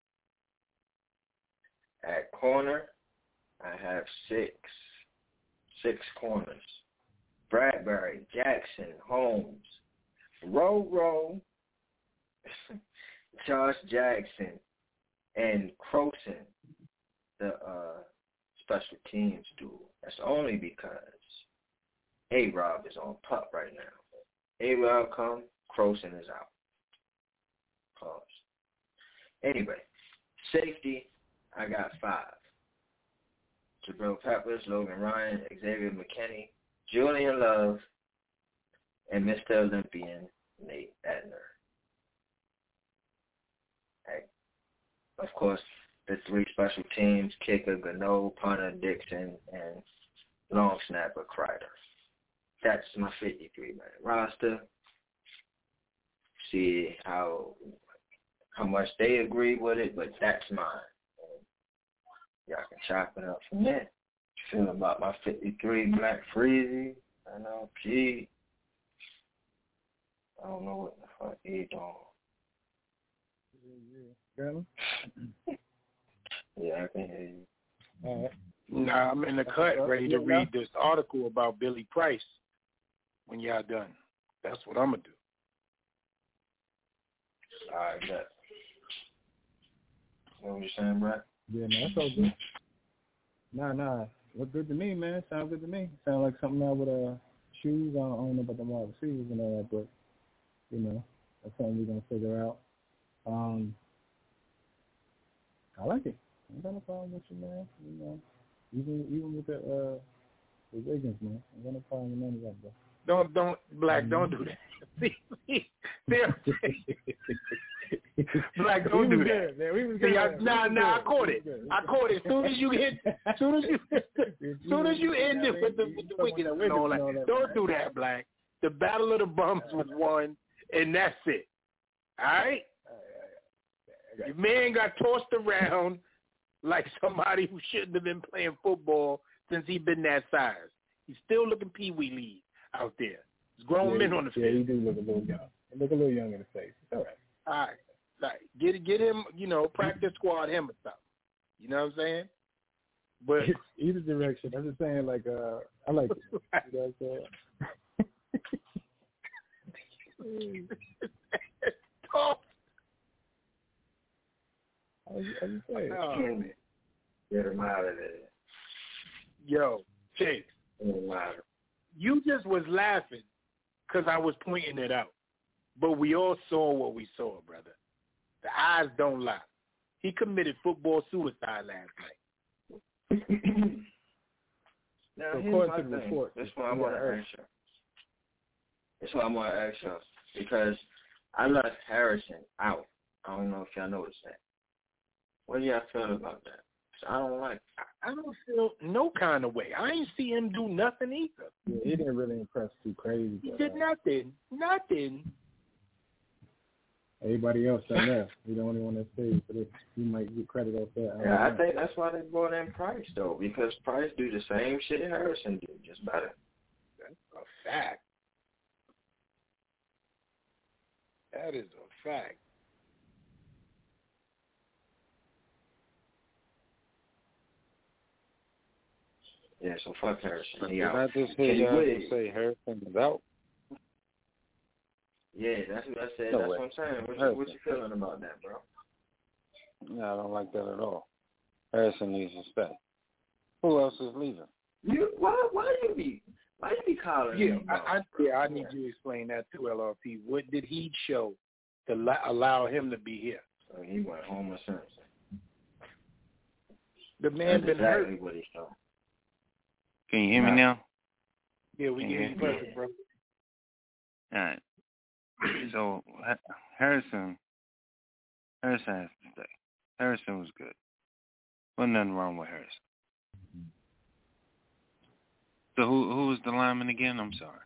At corner, I have six. Six corners. Bradbury, Jackson, Holmes, Rowe, Josh Jackson, and Croson, the uh, special teams duel. That's only because A-Rob is on pup right now. A-Rob come, Croson is out. Pause. Anyway, safety, I got five. Jabril Peppers, Logan Ryan, Xavier McKinney, Julian Love, and Mister Olympian, Nate Edner. Hey. Of course, the three special teams, kicker, Gano, punter, Dixon, and long snapper, Kreider. That's my fifty-three man roster. See how how much they agree with it, but that's mine. And y'all can chop it up from there. Feel about my fifty-three Black Freezy, I know P. I don't know what the fuck he doing. Yeah, I can hear you. All right. Nah, I'm in the cut, ready to read this article about Billy Price when y'all done. That's what I'm going to do. All right, bet. What were you saying, Brett? Yeah, man, that's all good. Nah, nah. Look good to me, man. Sound good to me. Sound like something I would uh choose. I don't, I don't know about the wide receivers and all that, but you know, that's something we're gonna figure out. Um, I like it. I got no problem with you, man. You know, even even with the uh the Wiggins, man. I got no problem with none of that, bro. Don't don't Black. Don't do that. See, see, Black, don't do that. Man, we was See, I, good. nah, We nah, I was caught good. it. We was good. I caught it. As soon as you hit, as soon as you, as soon as you end it with the, with the wicked and all that. Don't do that, Black. The Battle of the Bums was won, and that's it. All right? Your man got tossed around like somebody who shouldn't have been playing football since he been that size. He's still looking Pee-wee league out there. There's grown yeah, men on the yeah, field. he do look a little young. He look a little young in the face. It's all right. All right. All right. Get, get him, you know, practice squad him or something. You know what I'm saying? But either direction. I'm just saying, like, uh, I like it. You know what I'm saying? Talk. I was, I was saying. Oh, Get him out of there. Yo, Chase, you just was laughing because I was pointing it out. But we all saw what we saw, brother. The eyes don't lie. He committed football suicide last night. Now, So here's according my to the thing. report, That's why I you want to gotta ask you. That's why I want to ask you. Because I left Harrison out. I don't know if y'all noticed that. What do y'all feel about that? I don't like I don't feel no kind of way. I ain't see him do nothing either. Yeah, he didn't really impress too crazy. He but, did uh, nothing. Nothing. Everybody else that left, he the only one that stayed, so this, he might get credit off that. I Yeah, I know. think that's why they brought in Price, though, because Price do the same shit Harrison do, just better. That's a fact. That is a fact. Yeah, so fuck Harrison. He Did out. I just hear Kenny y'all Wiggs. just say Harrison is out? Yeah, that's what I said. No that's way. what I'm saying. What you, Harrison. what you feeling about that, bro? No, I don't like that at all. Harrison needs to stay. Who else is leaving? You why why you be why you be calling Yeah, me? I, I, yeah, I need you to explain that to L R P. What did he show to la- allow him to be here? So he went home or something. The man That's been exactly hurt. what he showed. Can you hear me now? Yeah, we Can get you you hear me? perfect, bro. All right. So Ha- Harrison, Harrison has to stay. Harrison was good. Wasn't nothing wrong with Harrison. So who who was the lineman again? I'm sorry.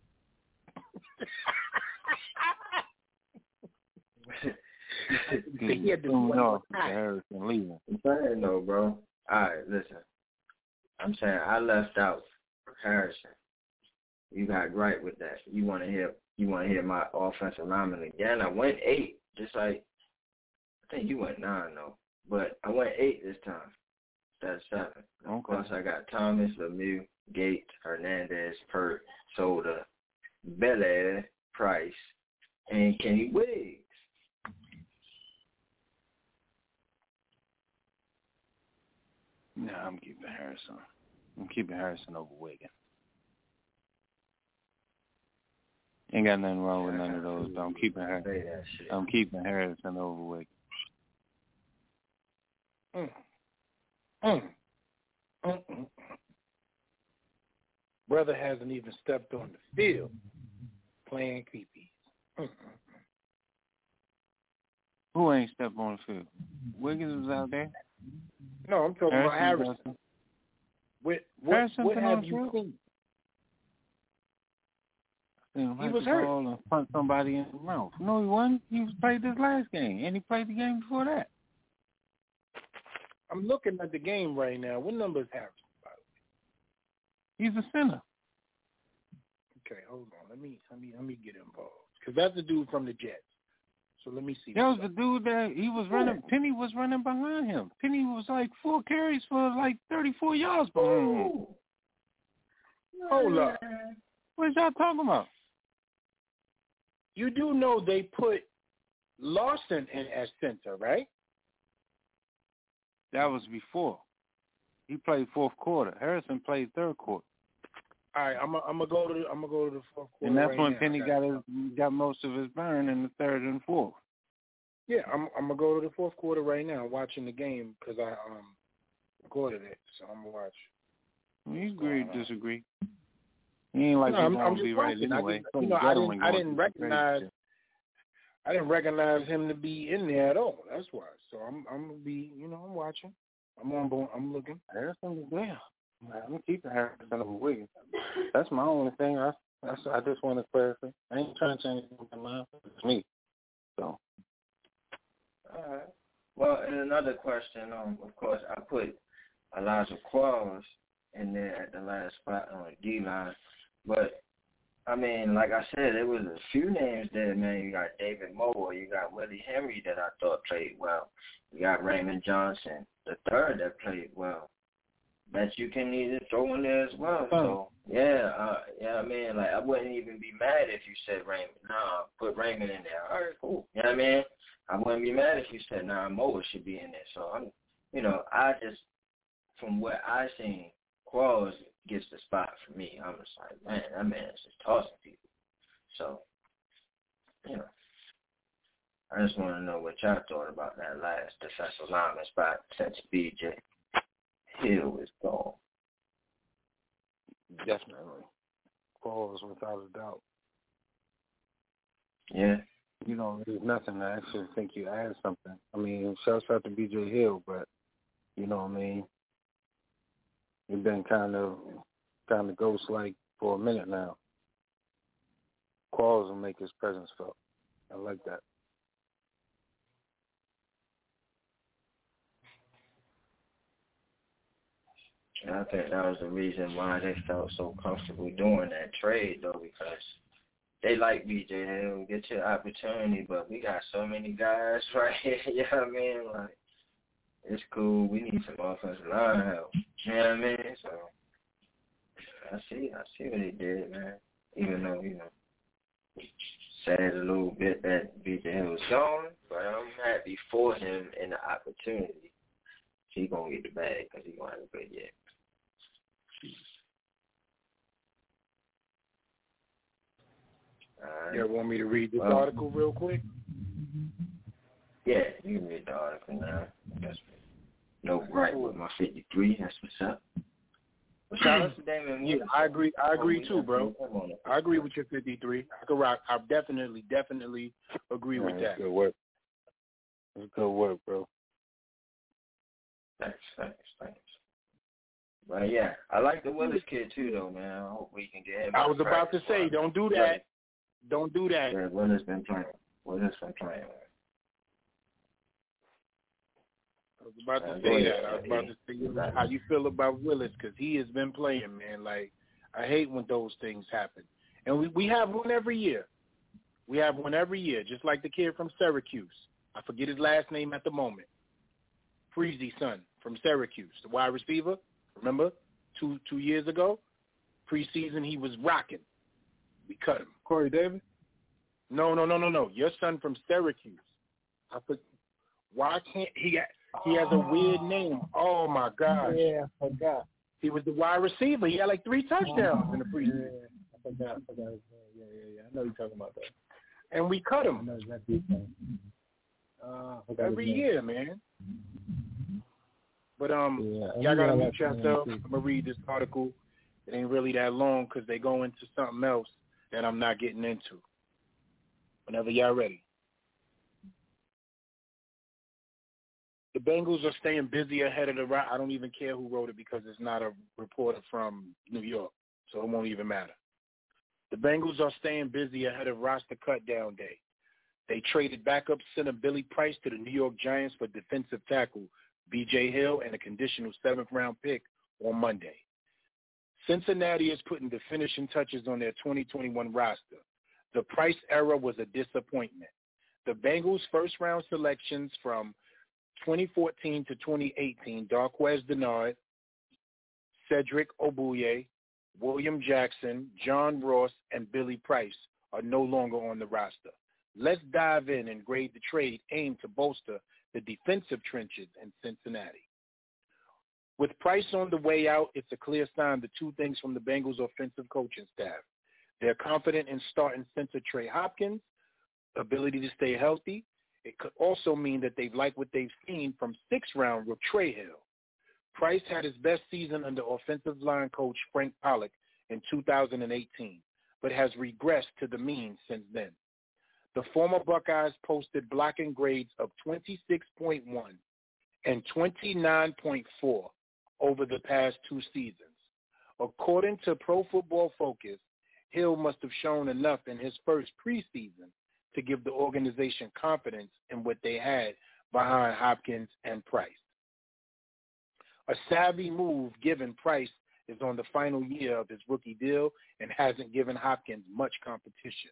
He had to Threw me one off more time. with Harrison leaving. I'm saying no, bro. All right, listen. I'm saying I left out Harrison. You got right with that. You want to hear you want to hear my offensive lineman again? I went eight, just like I think you went nine though, but I went eight this time instead of seven. Okay. Of course, I got Thomas, Lemieux, Gates, Hernandez, Pert, Soda, Belair, Price, and Kenny Wiggs. No, I'm keeping Harrison. I'm keeping Harrison over Wiggins. Ain't got nothing wrong with none of those, but I'm keeping Harrison. I'm keeping Harrison over Wiggins. Mm. Mm. Mm, mm, mm. Brother hasn't even stepped on the field playing creepy. Mm, mm, mm. Who ain't stepped on the field? Wiggins was out there. No, I'm talking Harrison about Harrison. Johnson. What what, Harrison what been have on you the field? seen? Damn, He like was the hurt. ball and punch somebody in the mouth. No, he wasn't. He was played this last game, and he played the game before that. I'm looking at the game right now. What number is Harrison, by the He's a center. way? Okay, hold on. Let me let me let me get involved because that's the dude from the Jets. So let me see. That was the dude that he was running. Penny was running behind him. Penny was like four carries for like thirty-four yards behind him. Hold up. What y'all talking about? You do know they put Larson in as center, right? That was before. He played fourth quarter. Harrison played third quarter. All right, I'm I'm gonna go to the, I'm gonna go to the fourth quarter. And that's right when now. Penny I got got his got most of his burn in the third and fourth. Yeah, I'm I'm gonna go to the fourth quarter right now, watching the game because I um recorded it, so I'm gonna watch. We agree to disagree. He ain't like no, he's I'm, gonna I'm just be right watching. anyway. I just, you know, I didn't, I didn't recognize, I didn't recognize him to be in there at all. That's why. So I'm, I'm gonna be, you know, I'm watching. I'm on board. I'm looking. Harrison is there. I'm keeping Harrison over Wiggins. That's my only thing. I, that's, I just want to clarify. I ain't trying to change my mind. It's me. So. All right. Well, and another question. Um, of course, I put Elijah Qualls in there at the last spot on the D line, but I mean, like I said, there was a few names there, man. You got David Moore, you got Willie Henry that I thought played well. You got Raymond Johnson, the third that played well. That you can either throw in there as well. So yeah, uh, yeah, I mean, like I wouldn't even be mad if you said Raymond. Nah, put Raymond in there. All right, cool. You know what I mean? I wouldn't be mad if you said nah, Moore should be in there. So I'm, you know, I just from what I seen, Qualls gets the spot for me. I'm just like, man, that man is just tossing people. So, you know, I just want to know what y'all thought about that last defensive lineman spot since B J Hill is gone. Definitely. Qualls without a doubt. Yeah. You know, there's nothing to actually think you add something. I mean, shouts out to B J Hill, but, you know what I mean? You've been kind of kind of ghost-like for a minute now. Qualls will make his presence felt. I like that. And I think that was the reason why they felt so comfortable doing that trade, though, because they like B J Hill, get your opportunity, but we got so many guys right here, you know what I mean? Like, it's cool. We need some offensive line help. You know what I mean? So, I see, I see what he did, man. Even though, you know, sad a little bit that B J Hill was gone, but I'm happy for him and the opportunity. He gonna get the bag because he gonna have a good year. Right. You want me to read this well, article real quick? Yeah, you can read the article now. That's no right with my fifty-three. That's what's up. Well, shout out to Damon. Yeah, I agree. I agree too, bro. I agree with your fifty-three. I could rock. I definitely, definitely agree yeah, with that. Good work. That's good work, bro. Thanks, thanks, thanks. But yeah, I like the Willis kid too, though, man. I hope we can get him. I was about to say, don't do that. Yeah. Don't do that. Yeah, Willis been playing. Willis been playing. I was about to say that. I was about to say how you feel about Willis because he has been playing, man. Like, I hate when those things happen. And we, we have one every year. We have one every year, just like the kid from Syracuse. I forget his last name at the moment. Freezy's son from Syracuse, the wide receiver. Remember, two two years ago, preseason, he was rocking. We cut him. Corey Davis? No, no, no, no, no. Your son from Syracuse. I put. Why can't he? He has a weird name. Oh my gosh. Yeah, I forgot. He was the wide receiver. He had like three touchdowns in the preseason. Yeah, I forgot. I forgot his name. Yeah, yeah, yeah. I know you're talking about that. And we cut him. I know exactly his name. Uh, Every year, man. But um, yeah, y'all gotta mute yourself. I'm gonna read this article. It ain't really that long because they go into something else that I'm not getting into. Whenever y'all ready. The Bengals are staying busy ahead of the route. I don't even care who wrote it because it's not a reporter from New York, so it won't even matter. The Bengals are staying busy ahead of roster cut-down day. They traded backup center Billy Price to the New York Giants for defensive tackle B J Hill and a conditional seventh-round pick on Monday. Cincinnati is putting the finishing touches on their twenty twenty-one roster. The Price era was a disappointment. The Bengals' first-round selections from twenty fourteen to twenty eighteen, Darqueze Dennard, Cedric Ogbuye, William Jackson, John Ross, and Billy Price are no longer on the roster. Let's dive in and grade the trade aimed to bolster the defensive trenches in Cincinnati. With Price on the way out, it's a clear sign the two things from the Bengals' offensive coaching staff. They're confident in starting center Trey Hopkins' ability to stay healthy. It could also mean that they've liked what they've seen from sixth-round Rook Trey Hill. Price had his best season under offensive line coach Frank Pollock in two thousand eighteen, but has regressed to the mean since then. The former Buckeyes posted blocking grades of twenty-six point one and twenty-nine point four over the past two seasons. According to Pro Football Focus, Hill must have shown enough in his first preseason to give the organization confidence in what they had behind Hopkins and Price. A savvy move given Price is on the final year of his rookie deal and hasn't given Hopkins much competition.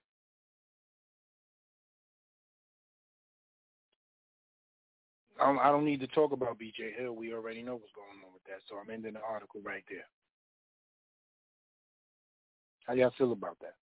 I don't, I don't need to talk about B J Hill. We already know what's going on with that, so I'm ending the article right there. How y'all feel about that?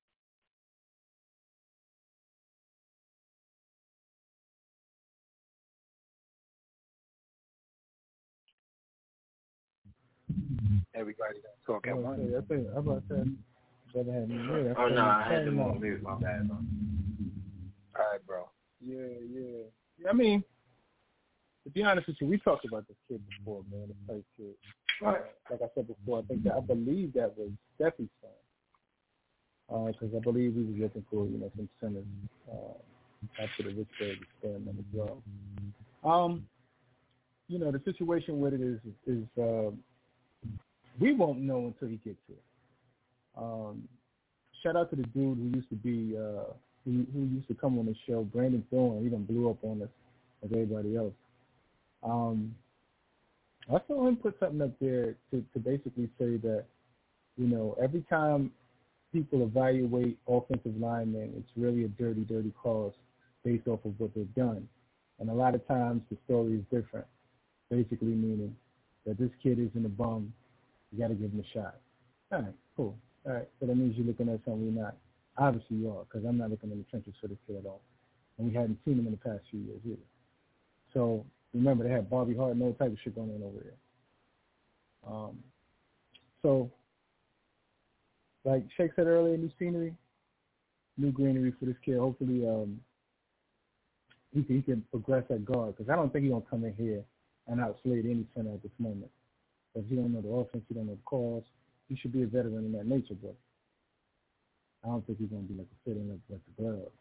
Everybody got to talk at once. I think I'm about to say, brother had me here. Oh, no, I had to move mute. My bad, bro. All right, bro. Yeah, yeah. yeah. I mean, to be honest with you, we talked about this kid before, man, the Price kid. Right. Like I said before, I think that I believe that was Steffi's son. Because uh, I believe he was looking for, you know, some centers uh, after the Richburg experiment as well. Um, you know, the situation with it is, is uh, we won't know until he gets here. Um, shout out to the dude who used to be, uh, who, who used to come on the show, Brandon Thorne. He done blew up on us as everybody else. Um, I saw him put something up there to, to basically say that, you know, every time people evaluate offensive linemen, it's really a dirty, dirty cause based off of what they've done. And a lot of times the story is different, basically meaning that this kid isn't a bum. You got to give him a shot. All right, cool. All right, so that means you're looking at something we're not. Obviously you are, because I'm not looking in the trenches for this kid at all. And we hadn't seen him in the past few years either. So remember, they had Bobby Hart and all type of shit going on over there. Um, so, like Shake said earlier, new scenery, new greenery for this kid. Hopefully um, he, can, he can progress at guard, because I don't think he's going to come in here and outslate any center at this moment. Because he don't know the offense, he don't know the calls. He should be a veteran in that nature, but I don't think he's going to be like a fitting up like the glove.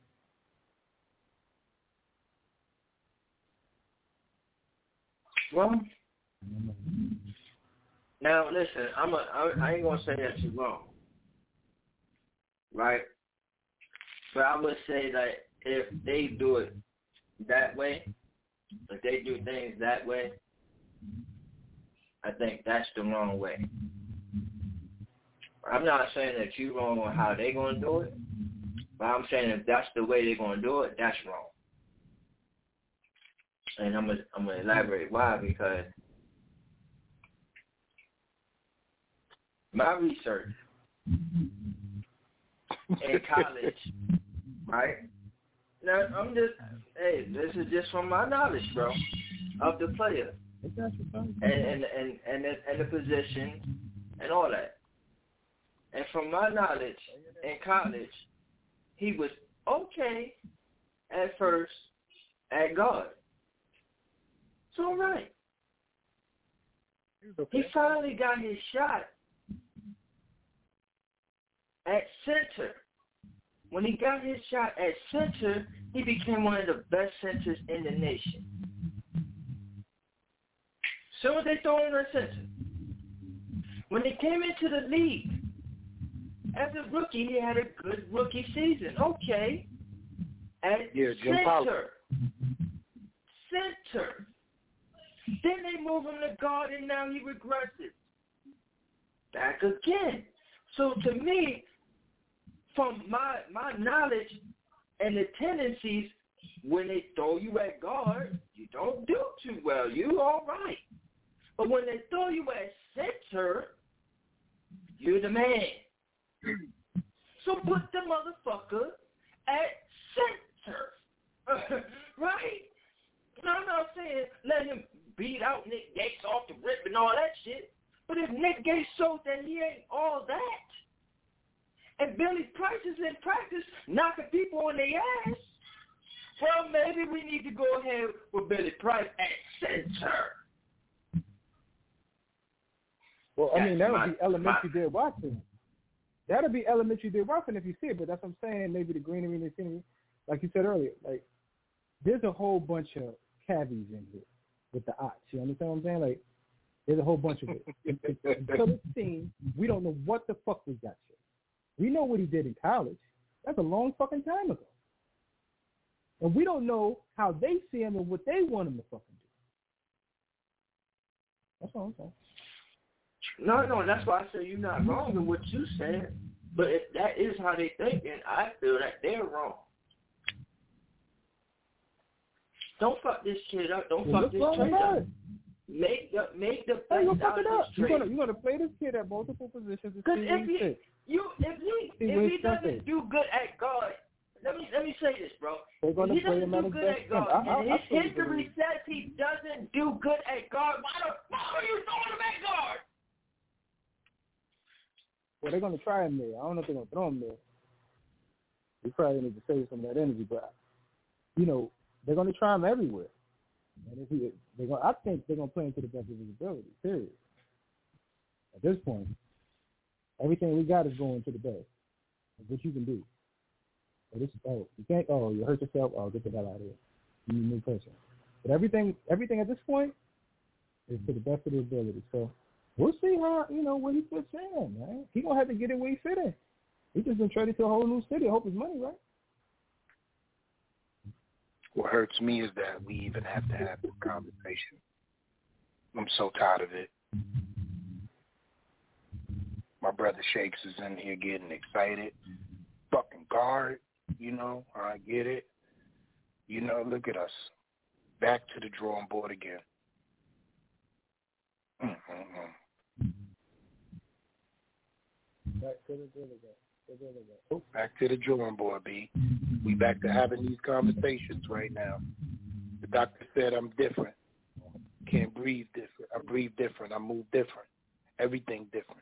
Well, now listen, I'm a, I, I ain't gonna say that you're wrong, right? But I would say that if they do it that way, if they do things that way, I think that's the wrong way. I'm not saying that you're wrong on how they're gonna do it, but I'm saying if that's the way they're gonna do it, that's wrong. And I'm gonna I'm gonna elaborate why, because my research in college, right? Now I'm just hey, this is just from my knowledge, bro, of the player and and and and the, and the position and all that. And from my knowledge in college, he was okay at first at guard. It's all right. Okay. He finally got his shot at center. When he got his shot at center, he became one of the best centers in the nation. So they throw him at center. When he came into the league, as a rookie, he had a good rookie season. Okay. At yeah, center. Center. Then they move him to guard, and now he regresses. Back again. So to me, from my my knowledge and the tendencies, when they throw you at guard, you don't do too well. You all right. But when they throw you at center, you're the man. So put the motherfucker at center. Right? Now, I'm not saying let him beat out Nick Gates off the rip and all that shit. But if Nick Gates showed that he ain't all that, and Billy Price is in practice knocking people on their ass, well, maybe we need to go ahead with Billy Price at center. Well, I mean, that my, would be elementary my, there watching. That'll be elementary day roughing if you see it, but that's what I'm saying. Maybe the greenery and the scenery, like you said earlier, like there's a whole bunch of cavies in here with the ox. You understand what I'm saying? Like there's a whole bunch of it. Until it's seen, we don't know what the fuck we got here. We know what he did in college. That's a long fucking time ago. And we don't know how they see him and what they want him to fucking do. That's all I'm saying. No, no, that's why I say you're not wrong in what you said. But if that is how they think, then I feel that they're wrong. Don't fuck this shit up. Don't well, fuck this trade up. Make the make the hey, best out of this you're trade. gonna, you're gonna play this kid at multiple positions. Because if he you if he if he doesn't do good at guard, let me let me say this, bro. They're gonna he play doesn't him do at good at guard, I, I, and I, his I history says he doesn't do good at guard. Why the fuck are you throwing him at guard? Well, they're gonna try him there. I don't know if they're gonna throw him there. We probably need to save some of that energy, but you know they're gonna try him everywhere. And if he, they're gonna, I think they're gonna play him to the best of his ability. Period. At this point, everything we got is going to the best. What you can do. Oh, this, oh, you can't. Oh, you hurt yourself. Oh, get the hell out of here. You need a new person. But everything, everything at this point is to the best of their ability. So we'll see how you know where he fits in, man. He gonna have to get in where he fit in. He just been traded to a whole new city. I hope his money right. What hurts me is that we even have to have this conversation. I'm so tired of it. My brother Shakes is in here getting excited. Fucking guard, you know, I get it. You know, look at us. Back to the drawing board again. Mm-mm-mm. Back to the drawing board. Back to the drawing board, B. We back to having these conversations right now. The doctor said I'm different. Can't breathe different. I breathe different. I move different. Everything different.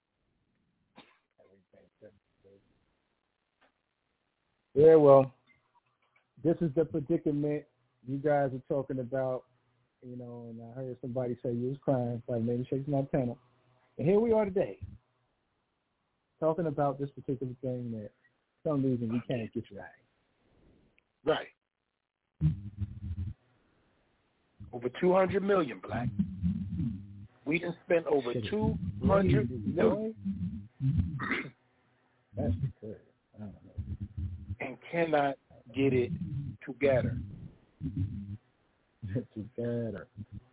Yeah, well, this is the predicament you guys are talking about, you know, and I heard somebody say you was crying, like maybe Shakes Montana. And here we are today, talking about this particular thing that for some reason we can't get right. Right. Over two hundred million, Black. We done spent over two hundred million. That's good. I don't know. And cannot get it together. together.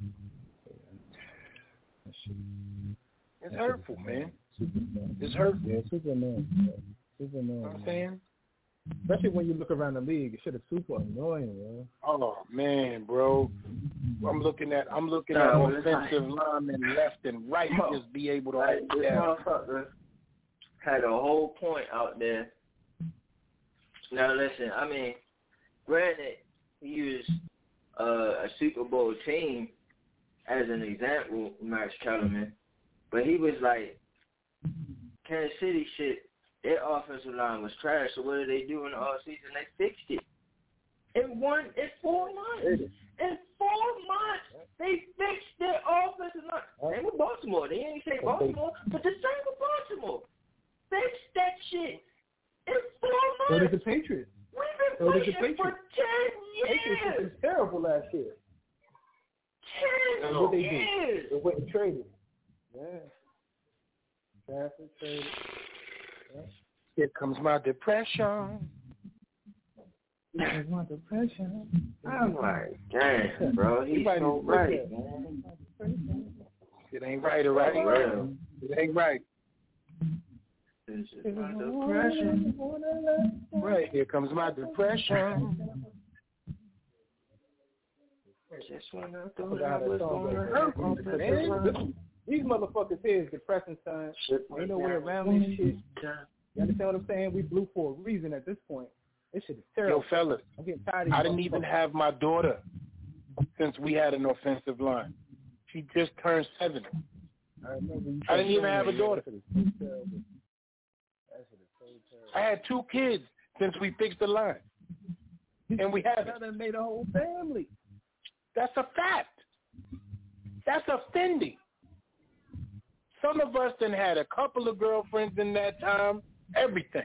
It's hurtful, man. It's hurtful. Yeah, Superman. Superman. You know what I'm saying? Especially when you look around the league, it should have super annoying, man. Oh man, bro. I'm looking at I'm looking at no, offensive linemen left and right just be able to like, hold this down. motherfucker had a whole point out there. Now listen, I mean, granted, he used uh, a Super Bowl team as an example, Max Kellerman, but he was like, Kansas City shit, their offensive line was trash, so what did they do in the offseason? They fixed it. In one, in four months. In four months, they fixed their offensive line. Same with Baltimore. They didn't say Baltimore, but the same with Baltimore. Fixed that shit in four months. So did the Patriots. We've so been did the waiting Patriots. for ten years. Patriots was terrible last year. Ten what they years. Did. They went and traded. Yeah. Traffic traded. Yeah. Here comes my depression. Here comes my depression. I'm like, dang, bro, he's so right, man. It ain't right or right. Well, it ain't right. This is my depression. Right, here comes my depression. Just when I thought I was going to hurt, these motherfuckers here is depressing, son. Ain't no way around this shit. You understand what I'm saying? We blew for a reason at this point. This shit is terrible. Yo, fellas, I'm getting tired of I didn't even have my daughter since we had an offensive line. She just turned seven. I, I didn't even have a daughter. I had two kids since we fixed the line. And we haven't. That made a whole family. That's a fact. That's offending. Some of us done had a couple of girlfriends in that time. Everything.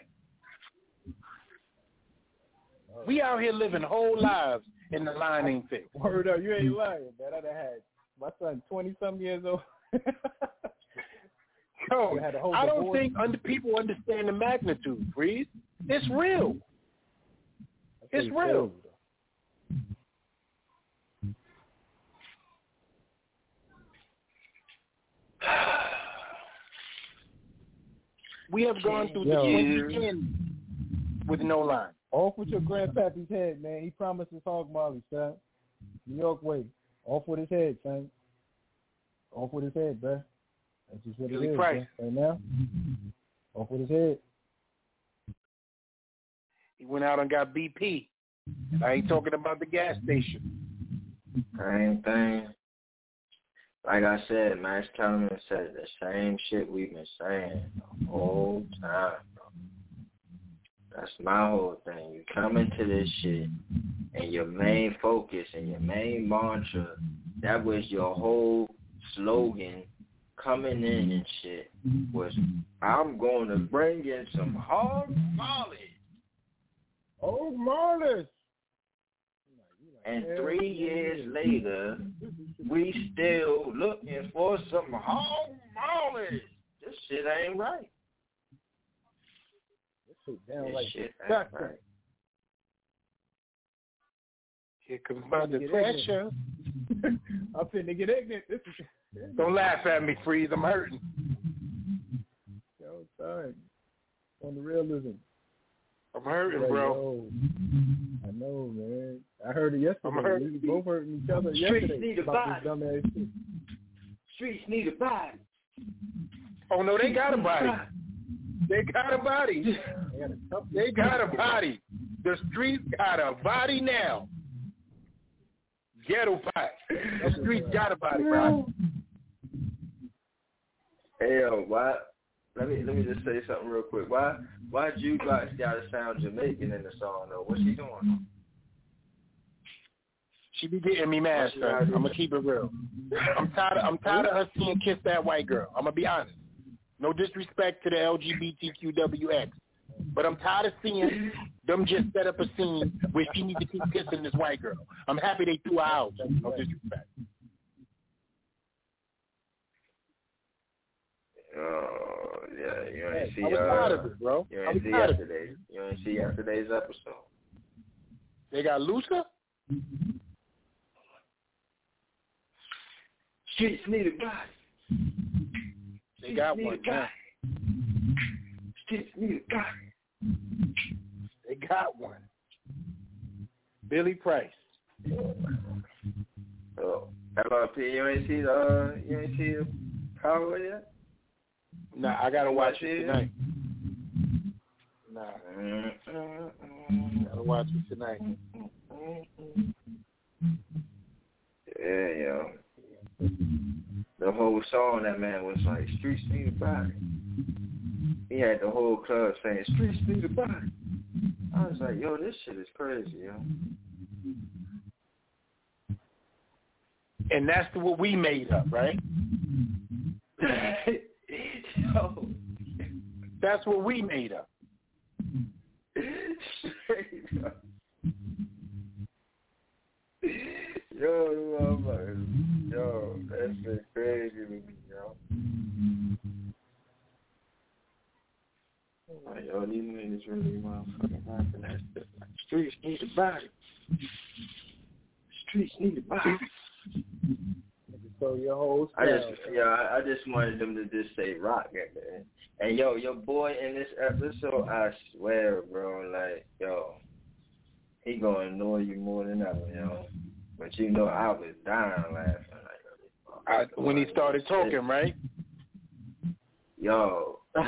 We out here living whole lives in the line ain't fixed. Word up, you ain't lying, man. I done had my son twenty-some years old. Yo, I don't think under, people understand the magnitude, Freeze. It's real. It's real. We have gone through the twenty with no line. Off with your grandpappy's head, man. He promised us hog molly, son. New York way. Off with his head, son. Off with his head, bruh. That's just what Billy it is, Price. right now. Off with his head. He went out and got B P. I ain't talking about the gas station. Same thing. Like I said, Max Kellerman said the same shit we've been saying the whole time, bro. That's my whole thing. You come into this shit, and your main focus and your main mantra, that was your whole slogan coming in and shit, was I'm going to bring in some hog molly. Hog molly. And three years later, we still looking for some hog molly. This shit ain't right. This shit down this like shit ain't that. right. Here comes my depression. I'm finna get ignorant. This is, Don't laugh at me, Freeze. I'm hurting. Yo, sorry. On the realism. I'm hurting, Like, bro. yo, I know, man. I heard it yesterday. I'm hurting. We both hurting each other Streets yesterday. need a about this body. dumbass shit. Streets need a body. Oh, no, they got a body. They got a body. They got a body. The streets got a body now. Ghetto body. The streets got a body, bro. Hey, yo, why? Let me let me just say something real quick. Why why Jukebox gotta sound Jamaican in the song though? What's she doing? She be getting me mad, sir. I'm gonna keep it real. I'm tired. Of, I'm tired of her seeing Kiss That White Girl. I'm gonna be honest. No disrespect to the L G B T Q W X, but I'm tired of seeing them just set up a scene where she needs to keep kissing this white girl. I'm happy they threw her out. No disrespect. Oh yeah, you ain't see. I was uh, tired of it, bro. You I was ain't see tired of it. yesterday. You ain't see yesterday's episode. They got looser. Streets need a body. They got one. Now. Streets need a body. They got one. Billy Price. Oh, L R P, you ain't see the uh, you ain't see the Power yet? Nah, I gotta watch it tonight. Nah, mm-hmm. gotta watch it tonight. Yeah, yo. The whole song, that man was like, streets need a body. He had the whole club saying, streets need a body. I was like, yo, this shit is crazy, yo. And that's what we made up, right? Yo. That's what we made up. Straight up. Yo, I'm like, yo, that shit crazy to me, yo. I'm like, yo, these niggas really motherfucking rapping that shit. Like, streets need a body. Streets need a body. So your whole I just, yeah, I, I just wanted them to just say rock at the end. And yo, your boy in this episode, I swear, bro, like, yo, he gonna annoy you more than ever, yo. But you know, I was dying laughing. Like, I, when he started talking, right? Yo. yo,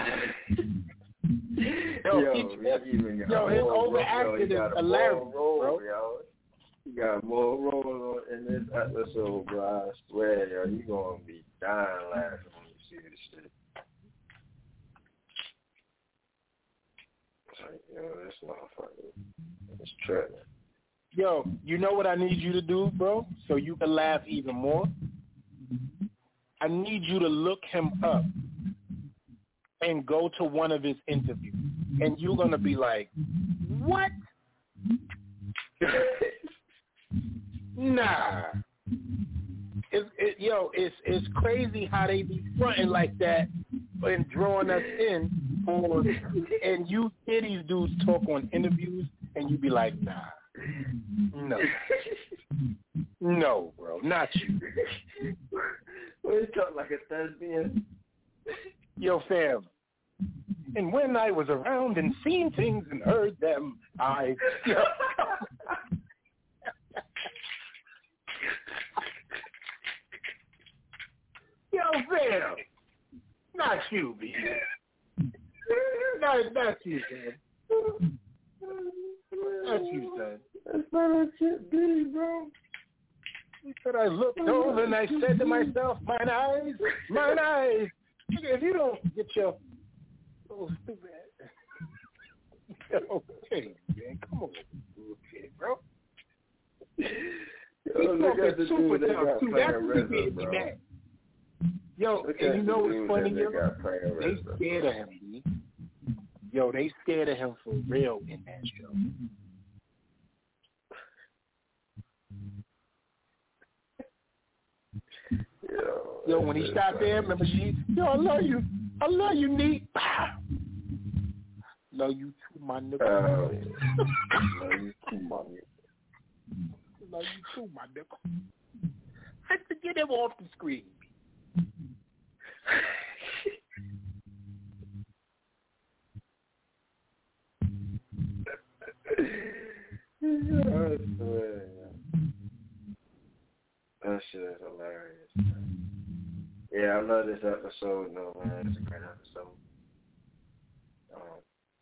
yo, yo, even yo his overacted is hilarious, roll, bro. Yo. You got more roll in this episode, bro. I swear, yo, you gonna be dying laughing when you see this shit. It's like, yo, this motherfucker, it's tripping. Yo, you know what I need you to do, bro? So you can laugh even more? I need you to look him up and go to one of his interviews. And you're going to be like, what? Nah. It's, it, yo, it's it's crazy how they be fronting like that and drawing us in. For, and you hear these dudes talk on interviews, and you be like, nah. No. No, bro, not you. Well, you talk like a thespian. Yo, fam. And when I was around and seen things and heard them, I... Yo, fam. Not you, B. Not, not you, man. Not you, son. That's not a shit, B, bro. He said, I looked over and I said to myself, mine eyes, mine eyes. If you don't get your little stupid okay, man, come on, bullshit, bro. Yo, look at the super dude they tough, got too. playing That's what RZA, made me bro. mad. Yo, Look and at you know the what's dude funny, that yo? they got playing They RZA. scared of him, B. Yo, they scared of him for real in that show. Yo, Yo, when he stopped there, remember she, yo, I love you. I love you, Neat. Love you too, my nigga. Uh, love you too, my nigga. Love you too, my nigga. I had to get him off the screen. I swear, that shit is hilarious, man. Yeah, I love this episode, though, man. It's a great episode. Um,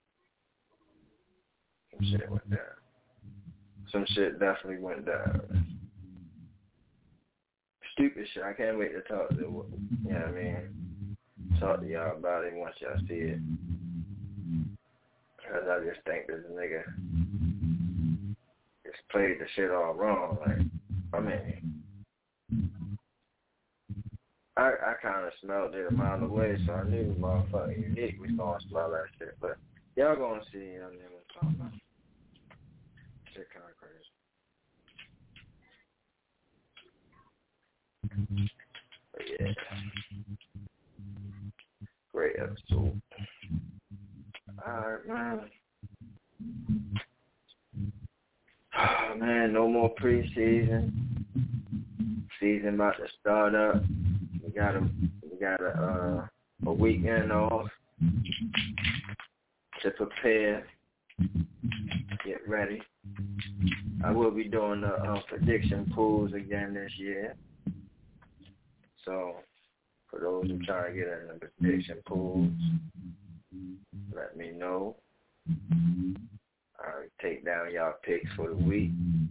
some shit went down. Some shit definitely went down. Stupid shit. I can't wait to talk to, you know what I mean? Talk to y'all about it once y'all see it. Because I just think this nigga just played the shit all wrong. Like, I mean, I I kind of smelled it a mile away, so I knew motherfucking Unique was going to smell that shit. But y'all going to see, you know what I'm talking about. Shit kind of crazy. But yeah. Great episode. Alright, man. Oh, man, no more preseason. Season about to start up. We got a we got a uh, a weekend off to prepare, get ready. I will be doing the uh, prediction pools again this year. So for those who try to get in the prediction pools, let me know. I'll take down y'all picks for the week.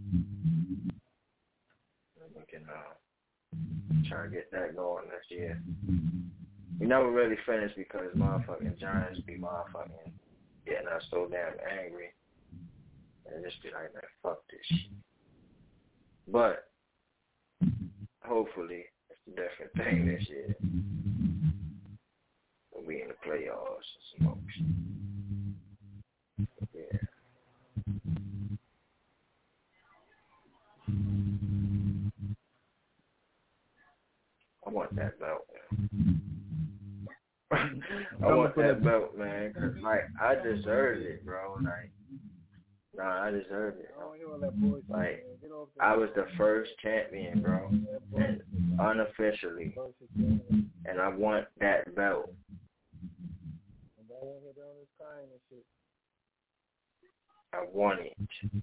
We can uh, try to get that going this year. We never really finished because motherfucking Giants be motherfucking getting us so damn angry. And just be like, man, fuck this shit. But hopefully it's a different thing this year. We'll be in the playoffs and some more shit. Yeah. I want that belt, man. I want that belt, man. Cause like I deserve it, bro. Like, nah, I deserve it. Bro. Like, I was the first champion, bro, and unofficially, and I want that belt. I want it.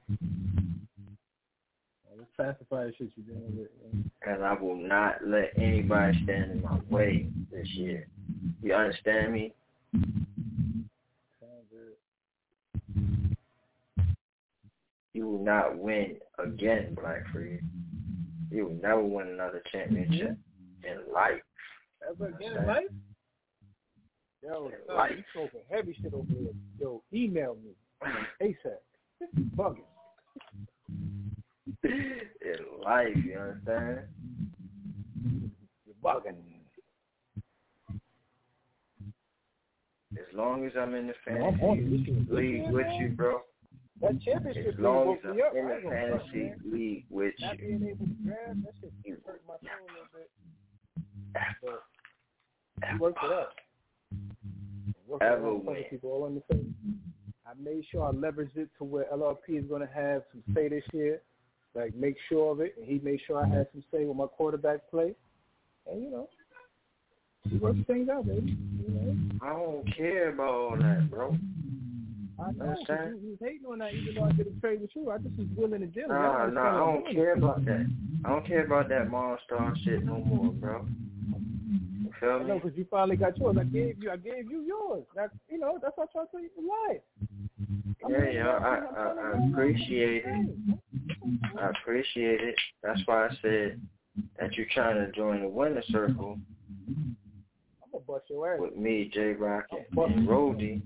Let's pacify the shit you're dealing with. Man. And I will not let anybody stand in my way this year. You understand me? You will not win again, Black Freed. You will never win another championship in life. Ever again in life? Yo, life. You smoking heavy shit over there. Yo, email me ASAP. Bugging. In life, you understand? You're bugging. As long as I'm in the No, I'm on it. fantasy league with you, bro. That championship As long league as woke me up. I'm in I the ain't gonna front, fantasy man. league with Not you. being able to grab, that shit hurt my soul a little bit. But we worked it out. Worked it Ever out. win. People all in the face. I made sure I leveraged it to where L R P is going to have some say this year. Like, make sure of it. And he made sure I had some say with my quarterback play. And, you know, we worked things out, baby. You know? I don't care about all that, bro. I know, Understand? you, you was hating on that even though I did a trade with you. I just was willing to deal with it. Nah, nah, I don't care about that. I don't care about that Monster shit no more, bro. You feel I me? know, because you finally got yours. I gave you, I gave you yours. That, you know, that's what I try to tell you for life. Yeah, yeah, I, I, I appreciate it. I appreciate it. That's why I said that you're trying to join the winner circle I'm gonna bust your ass. with me, J Rock, and, and Rody,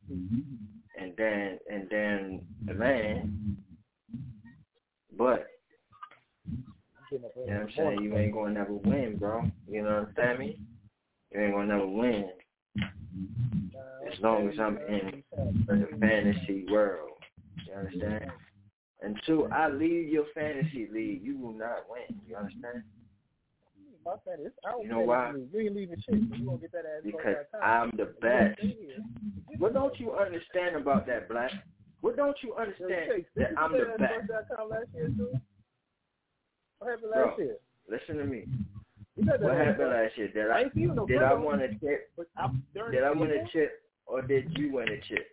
and then and then the man. But you know what I'm saying? You ain't gonna never win, bro. You know what I'm saying? You ain't gonna never win. As long as I'm in the fantasy world. You understand? Until I leave your fantasy league, you will not win. You understand? My fantasy, I don't You know why? You ain't leaving shit. You gonna get that ass Because I'm the best. What don't you understand about that, Black? What don't you understand that I'm the best? Last year, too? What happened Bro, last year? listen to me. You got that What ass happened right. last year? Did I I ain't see you no did I photo. win a chip? But I, during Did the I win a season, chip or did you win a chip?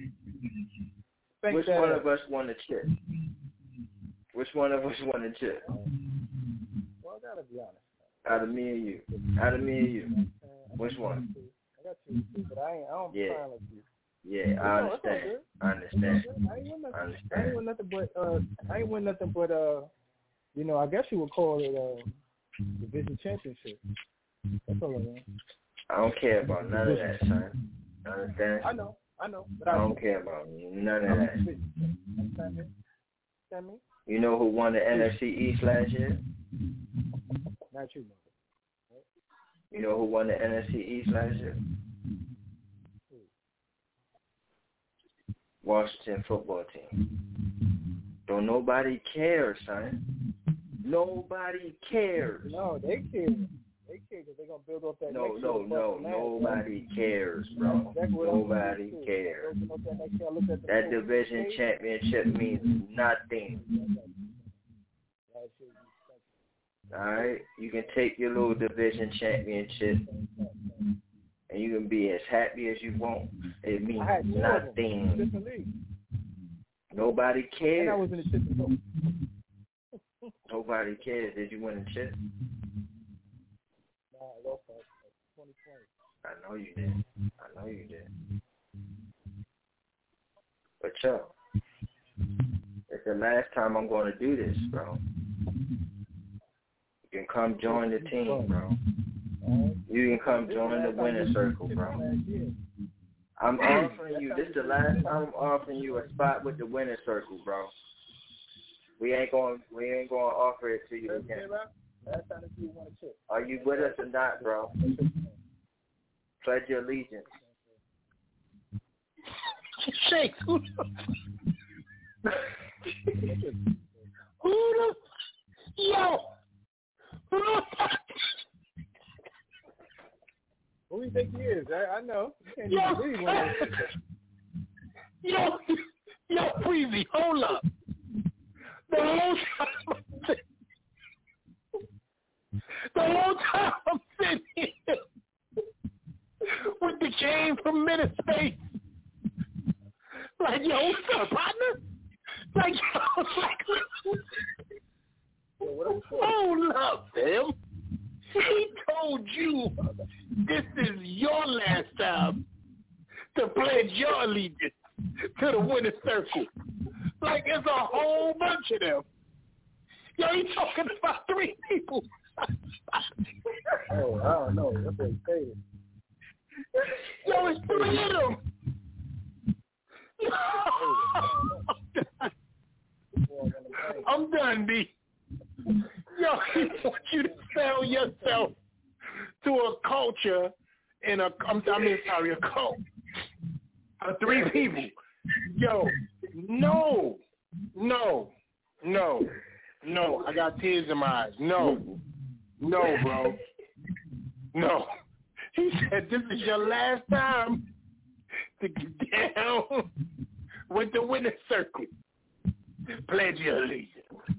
Thank Which that one ass. of us won a chip? Which one of us won a chip? Well, I gotta be honest. Out of me and you. Out of me and you. Which one? I got you, too, but I ain't. I don't be Yeah. trying like you. Yeah, I No, it's all understand. good. I understand. I ain't win nothing. I I ain't understand. win nothing but uh. I ain't win nothing but uh. You know, I guess you would call it uh division championship. That's all I mean. I don't care about none of that, son. Understand? I know. I know. But I I don't care about none of that. Understand me? Understand me? You know who won the N F C East last year? Not you, mother. You know who won the N F C East last year? Washington football team. Don't nobody care, son. Nobody cares. No, they care. They care because they're gonna build up that. No, next no, year no. plus the Nobody cares, bro. Nobody cares. That division championship means nothing. All right, you can take your little division championship, and you can be as happy as you want. It means nothing. Nobody cares. And I was in the chip before. Nobody cares. Did you win the chip? Nah, I lost that. twenty twenty. I know you did. I know you did. But yo, it's the last time I'm going to do this, bro. You can come join the team, bro. You can come join the winning circle, bro. I'm offering you, this is the last time I'm offering you a spot with the winning circle, bro. We ain't going we ain't going to offer it to you again. Are you with us or not, bro? Pledge your allegiance. Shake. Who the? Who the? Yo. Who the? Who do you think he is? I, I know. You can't Yo. even read one of those. Yo. Yo, Freezy, hold up. The whole time I'm sitting, the whole time I'm sitting here with the cane from Minute Space. Like, yo, what's up, partner? Like, yo, like, hold up, Tim. He told you this is your last time to pledge your allegiance to the winning circle. Like, it's a whole bunch of them. Yo, he talking about three people. Oh, I don't know. That's what he said. Yo, it's three of them. I'm done, B. Yo, he wants you to sell yourself to a culture in a, I'm, I mean, sorry, a cult Uh, three people. Yo, no, no, no, no. I got tears in my eyes. No, no, bro. No. He said, this is your last time to get down with the winner's circle. Pledge your allegiance.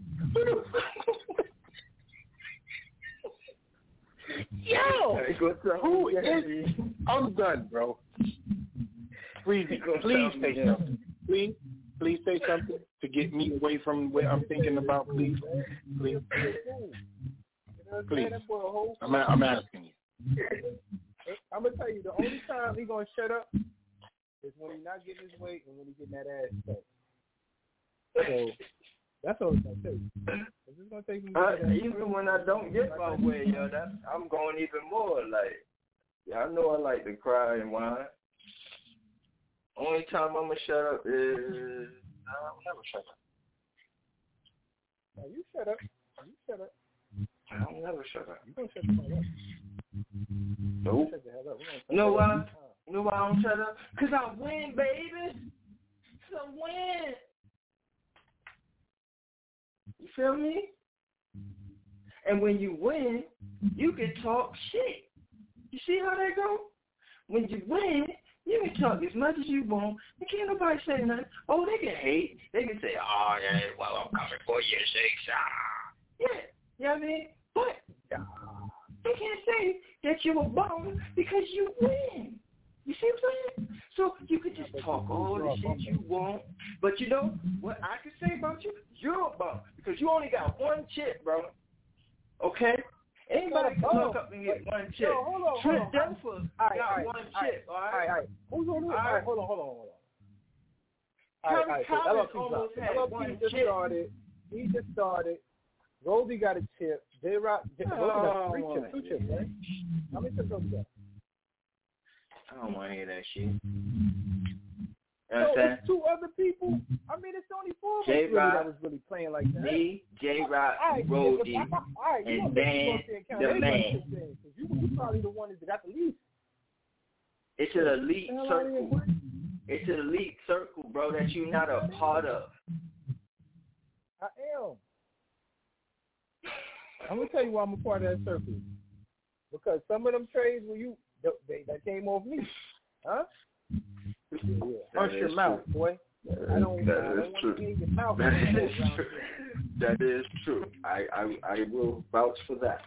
Yo, who is? I'm done, bro. Please, please say something. Please, please say something to get me away from what I'm thinking about. Please, please, please. I'm, I'm asking you. I'm gonna tell you, the only time he gonna shut up is when he's not getting his weight and when he's getting that ass back. So that's all it's gonna take. It's just gonna take me. Uh, even when I don't get my way, yo, that's I'm going even more. Like, yeah, I know I like to cry and whine. Only time I'm gonna shut up is I'll never shut up. No, you shut up. You shut up. I'll never shut up. You gonna shut the hell up? Nope. Shut the hell up. You know why? You know why I don't shut up? Cause I win, baby. Cause I win. You feel me? And when you win, you can talk shit. You see how that go? When you win, you can talk as much as you want. And can't nobody say nothing. Oh, they can hate. They can say, oh, yeah, well, I'm coming for you, shakes. Ah. Yeah, you know what I mean? But they can't say that you're a bum because you win. You see what I'm saying? So you can just talk all the shit you want. But you know what I can say about you? You're a bum because you only got one chip, bro. Okay? Anybody can walk up and get one chip. Yo, hold on, Trent hold on. Dilfer All right, got all right, one all chip, all right? All right, all right. Who's on this? All right, hold on, hold on, hold on. All right, all right. So Kevin L L C's almost out. had L L one C just chip. started. He just started. Goldie got a chip. J Rock, J- Goldie got three Oh, chips, two chips, right? How many chips Goldie got? I don't want to hear that shit. You So understand? it's two other people. I mean, it's only four of us J really Rock, that was really playing like that. me, J Rock, All right, Brody, yeah, but- all right, you and don't then think you the count everybody man. chips in, 'cause You, you probably the one that got the least. It's an elite Hell, I circle. It's an elite circle, bro, that you're not a part of. I am. I'm gonna tell you why I'm a part of that circle. Because some of them trades where you they that came off me, huh? Yeah, hush your mouth, true. boy. I don't. That I don't is want true. to hear your mouth. That is true. That is true. I, I I will vouch for that.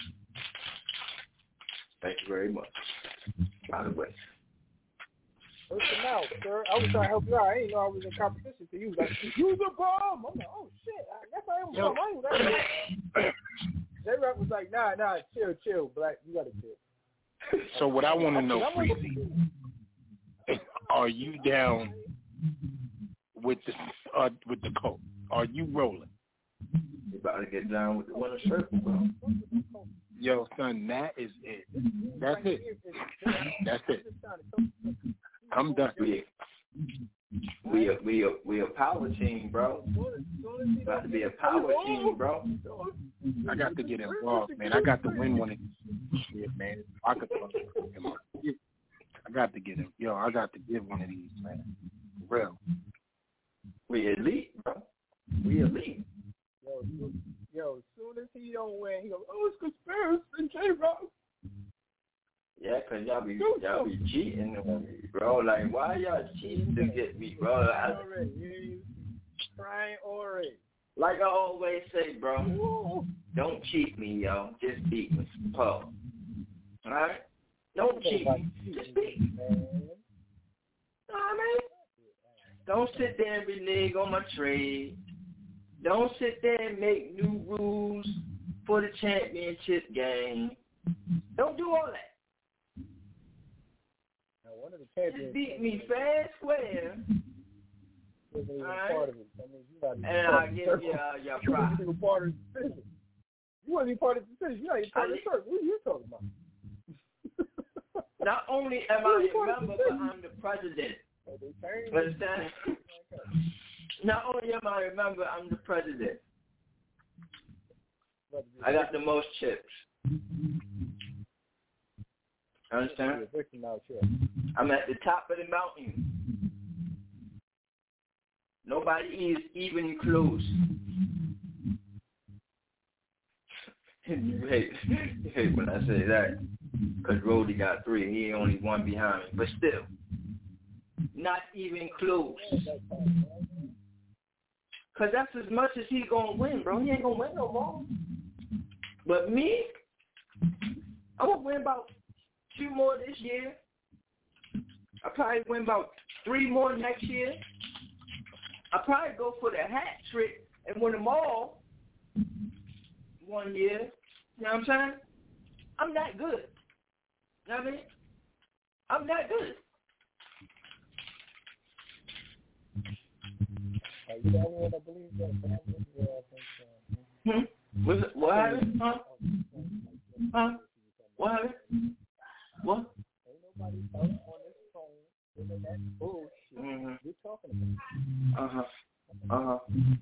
Thank you very much. By the way. Hush your mouth, sir. I was trying to help you out. I didn't know I was in competition to you. Like, you was a bum. I'm like, oh shit. I guess I am a bum. I ain't that. J-Rock was like, nah, nah, chill, chill, Black. You gotta chill. So what I want to know, I'm like, Freezy, are you down with the uh, with the Colts? Are you rolling? You about to get down with the winner circle, bro. Yo, son, that is it. That's it. That's it. I'm done. We we a, we a, we a power team, bro. About to be a power team, bro. I got to get involved, man. I got to win one of these shit, man. I could talk to him. I got to get him. Yo, I got to get one of these, man. For real. We elite, bro. We elite. Yo, yo, as soon as he don't win, he goes, oh, it's conspiracy, J-Rock. Yeah, cause y'all be y'all be cheating on me, bro. Like, why y'all cheating to get me, bro? I, Trying already. like I always say, bro, Whoa. don't cheat me, yo. Just beat me, Paul. All right? Don't cheat me. Just beat me. You know what I mean? Don't sit there and renege on my trade. Don't sit there and make new rules for the championship game. Don't do all that. Now, one of the champions Just beat me fair and square. wasn't even All part right. of it. I mean, you not even And part I of the give circle. you uh, your You props. wasn't even part of the decision. You wasn't even part of the decision. You're not even part of the I- circle. What are you talking about? Not only am I a member, but I'm the president. Oh, they changed it. Understand? Not only am I a member, I'm the president. I got the most chips. Understand? You're a victim out here. I'm at the top of the mountain. Nobody is even close. You hate, you hate when I say that, because Rody got three. He only one behind me. But still, not even close. Because that's as much as he going to win, bro. He ain't going to win no more. But me, I'm going to win about two more this year. I'll probably win about three more next year. I'll probably go for the hat trick and win them all one year. You know what I'm saying? I'm that good. You know what I mean? I'm that good. You the only one that believes that. Hmm? What's it, what happened? Huh? Huh? What happened? What? Ain't nobody on this phone with that bullshit mm-hmm. you're talking about. Uh-huh. Uh-huh.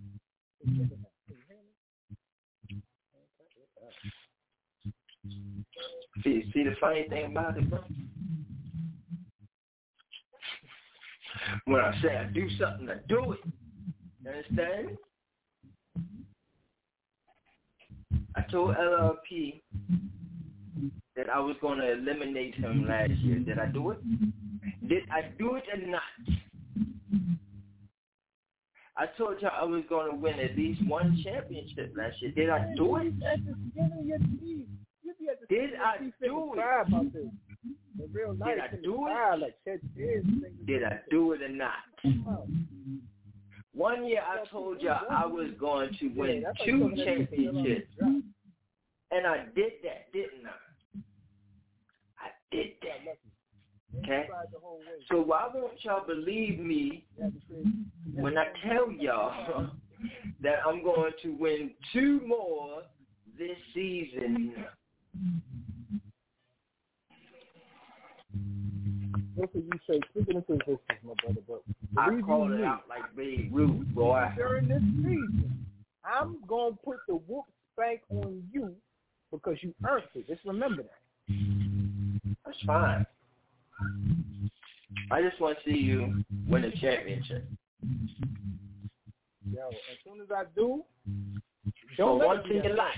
See, see the funny thing about it, bro? When I say I do something, I do it. You understand? I told L L P that I was going to eliminate him last year. Did I do it? Did I do it or not? I told y'all I was going to win at least one championship last year. Did I do it? Did I do it? Did I do it? Did I do it or not? One year I told y'all I was going to win two championships. And I did that, didn't I? I did that. Okay? So why won't y'all believe me when I tell y'all that I'm going to win two more this season? What could you say? Speaking into existence, my brother, but I called it out like Babe Ruth, boy. During this season, I'm going to put the whoop spank on you because you earned it. Just remember that. That's fine. I just want to see you win a championship. Yo, as soon as I do, don't For once in your life.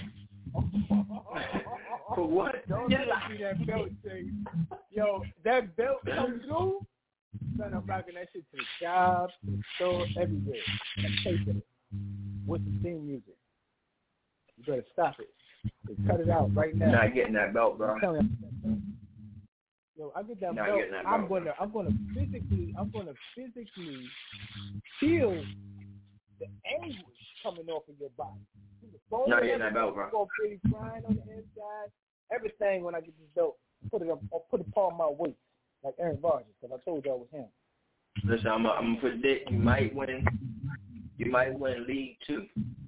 For once don't in your life. See that belt thing. Yo, that belt comes through, son, I'm rocking that shit to the job, to the store, everywhere. And I'm taking it with the theme music. You better stop it. Cut it out right now. Not getting that belt, bro. Yo, I get that Not belt. That I'm belt, gonna, I'm gonna physically, I'm gonna physically feel the anguish coming off of your body. Not getting that belt, bro. Go pretty crying on the inside. Everything when I get this belt, put it up, I'll put it upon my waist, like Aaron Rodgers, because I told y'all it was him. Listen, I'm gonna predict you might win. You might win League Two,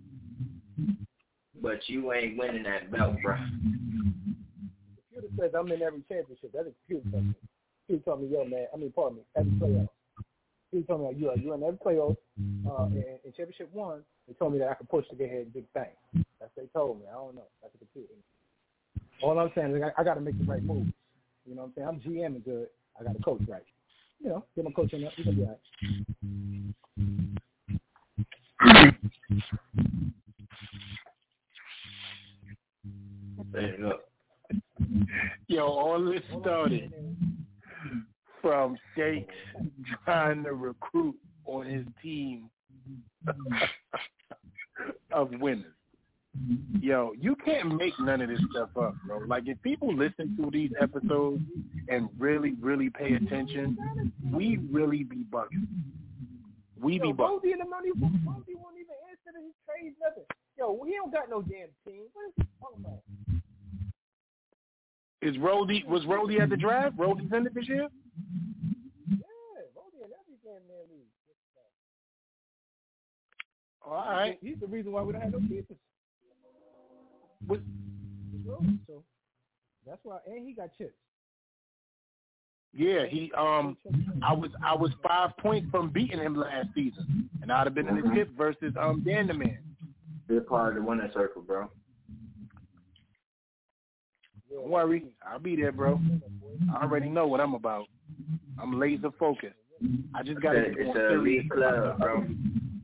but you ain't winning that belt, bro. The computer says I'm in every championship. That's a computer telling me. He told me, yo, man. I mean, pardon me, every playoff. He told me, you are you in every playoff. Uh, in, in championship one, they told me that I could push to get ahead and big bang. That's what they told me. I don't know. That's a computer. All I'm saying is I, I got to make the right moves. You know what I'm saying? I'm GMing good. I got to coach right. You know, get my coach in there. He's going to be all right. Hey, look. Yo, all this started from Shakes trying to recruit on his team of winners. Yo, you can't make none of this stuff up, bro. Like, if people listen to these episodes and really, really pay attention, we really be bugging. We be bugging. Brody and the money, Brody won't even answer to his trades, nothing. Yo, he don't got no damn team. What is he talking about? Is Rody, was Rody at the draft? Rody's in it this year? Yeah, Rody in every damn man league. All right. He's the reason why we don't have no keepers. What? So that's why, and he got chips. Yeah, he um, I was I was five points from beating him last season, and I'd have been in the tip versus um Dan the Man. They're part of the winning circle, bro. Don't worry, I'll be there, bro. I already know what I'm about. I'm laser focused. I just got to. It's a elite club, bro.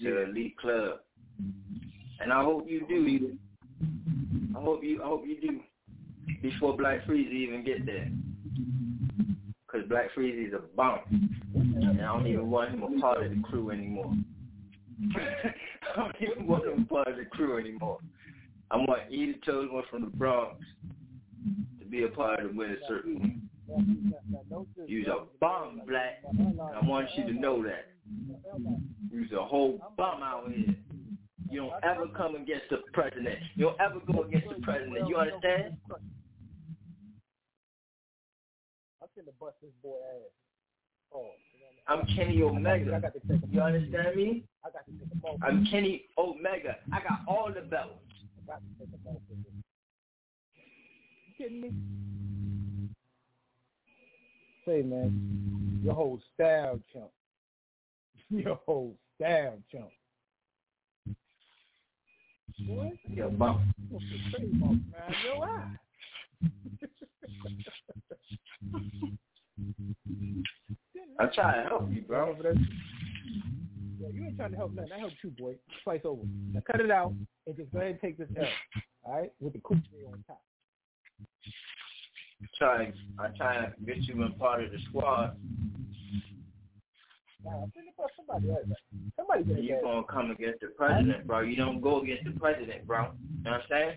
to an elite club. And I hope you do. I hope you I hope you do before Black Freezy even get there. Because Black Freezy is a bum. And I don't even want him a part of the crew anymore. I don't even want him a part of the crew anymore. I want either chosen one from the Bronx to be a part of the winner's circle. You's a bum, Black. I want you to know that. You's a whole bum out here. You don't ever come against the president. You don't ever go against the president. You understand? I'm finna bust this boy ass. Oh. I'm Kenny Omega. You understand me? I'm Kenny Omega. I got all the belts. You kidding me? Say, man, your whole style chump. Your whole style chump. Boy, you're a bump. Man, yo, ah. I'm trying to help you, bro. Yeah, you ain't trying to help nothing. I helped you, boy. Twice over. Now cut it out and just go ahead and take this L. All right, with the coupe on top. Try, I try to get you in part of the squad. Nah, somebody else. Somebody get you gonna come against the president, bro. You don't go against the president, bro. You know what I'm saying?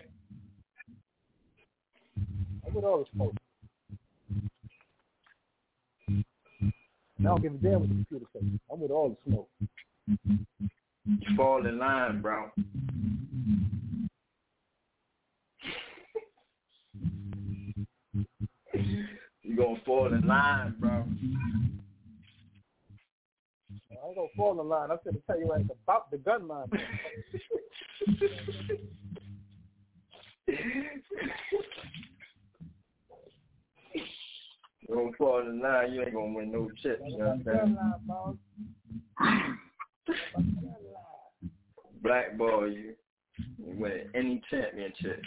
I'm with all the smoke. I don't give a damn what the computer says. I'm with all the smoke. You fall in line, bro. You gonna fall in line, bro. I ain't gonna fall in line. I'm gonna tell you right about the gun line. You don't fall in line, you ain't gonna win no chips. You know what I'm saying? Blackball you. You win any championship.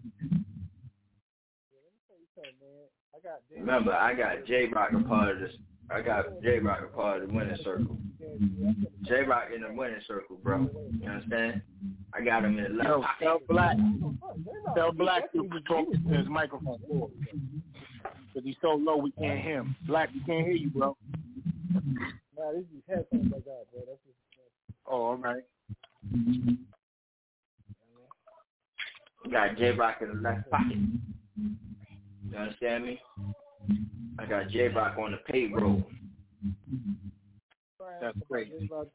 Remember, I got J-Rock a part of this. I got J-Rock a part of the winning circle. J-Rock in the winning circle, bro. You understand? I got him in the left Yo, pocket. tell Black. Tell Black to talk to his microphone for because he's so low we can't hear him. Black, we can't hear you, bro. Nah, this is headphones I got, bro. That's what. Oh, all right. We got J-Rock in the left pocket. You understand me? I got J-Rock on the payroll. That's great.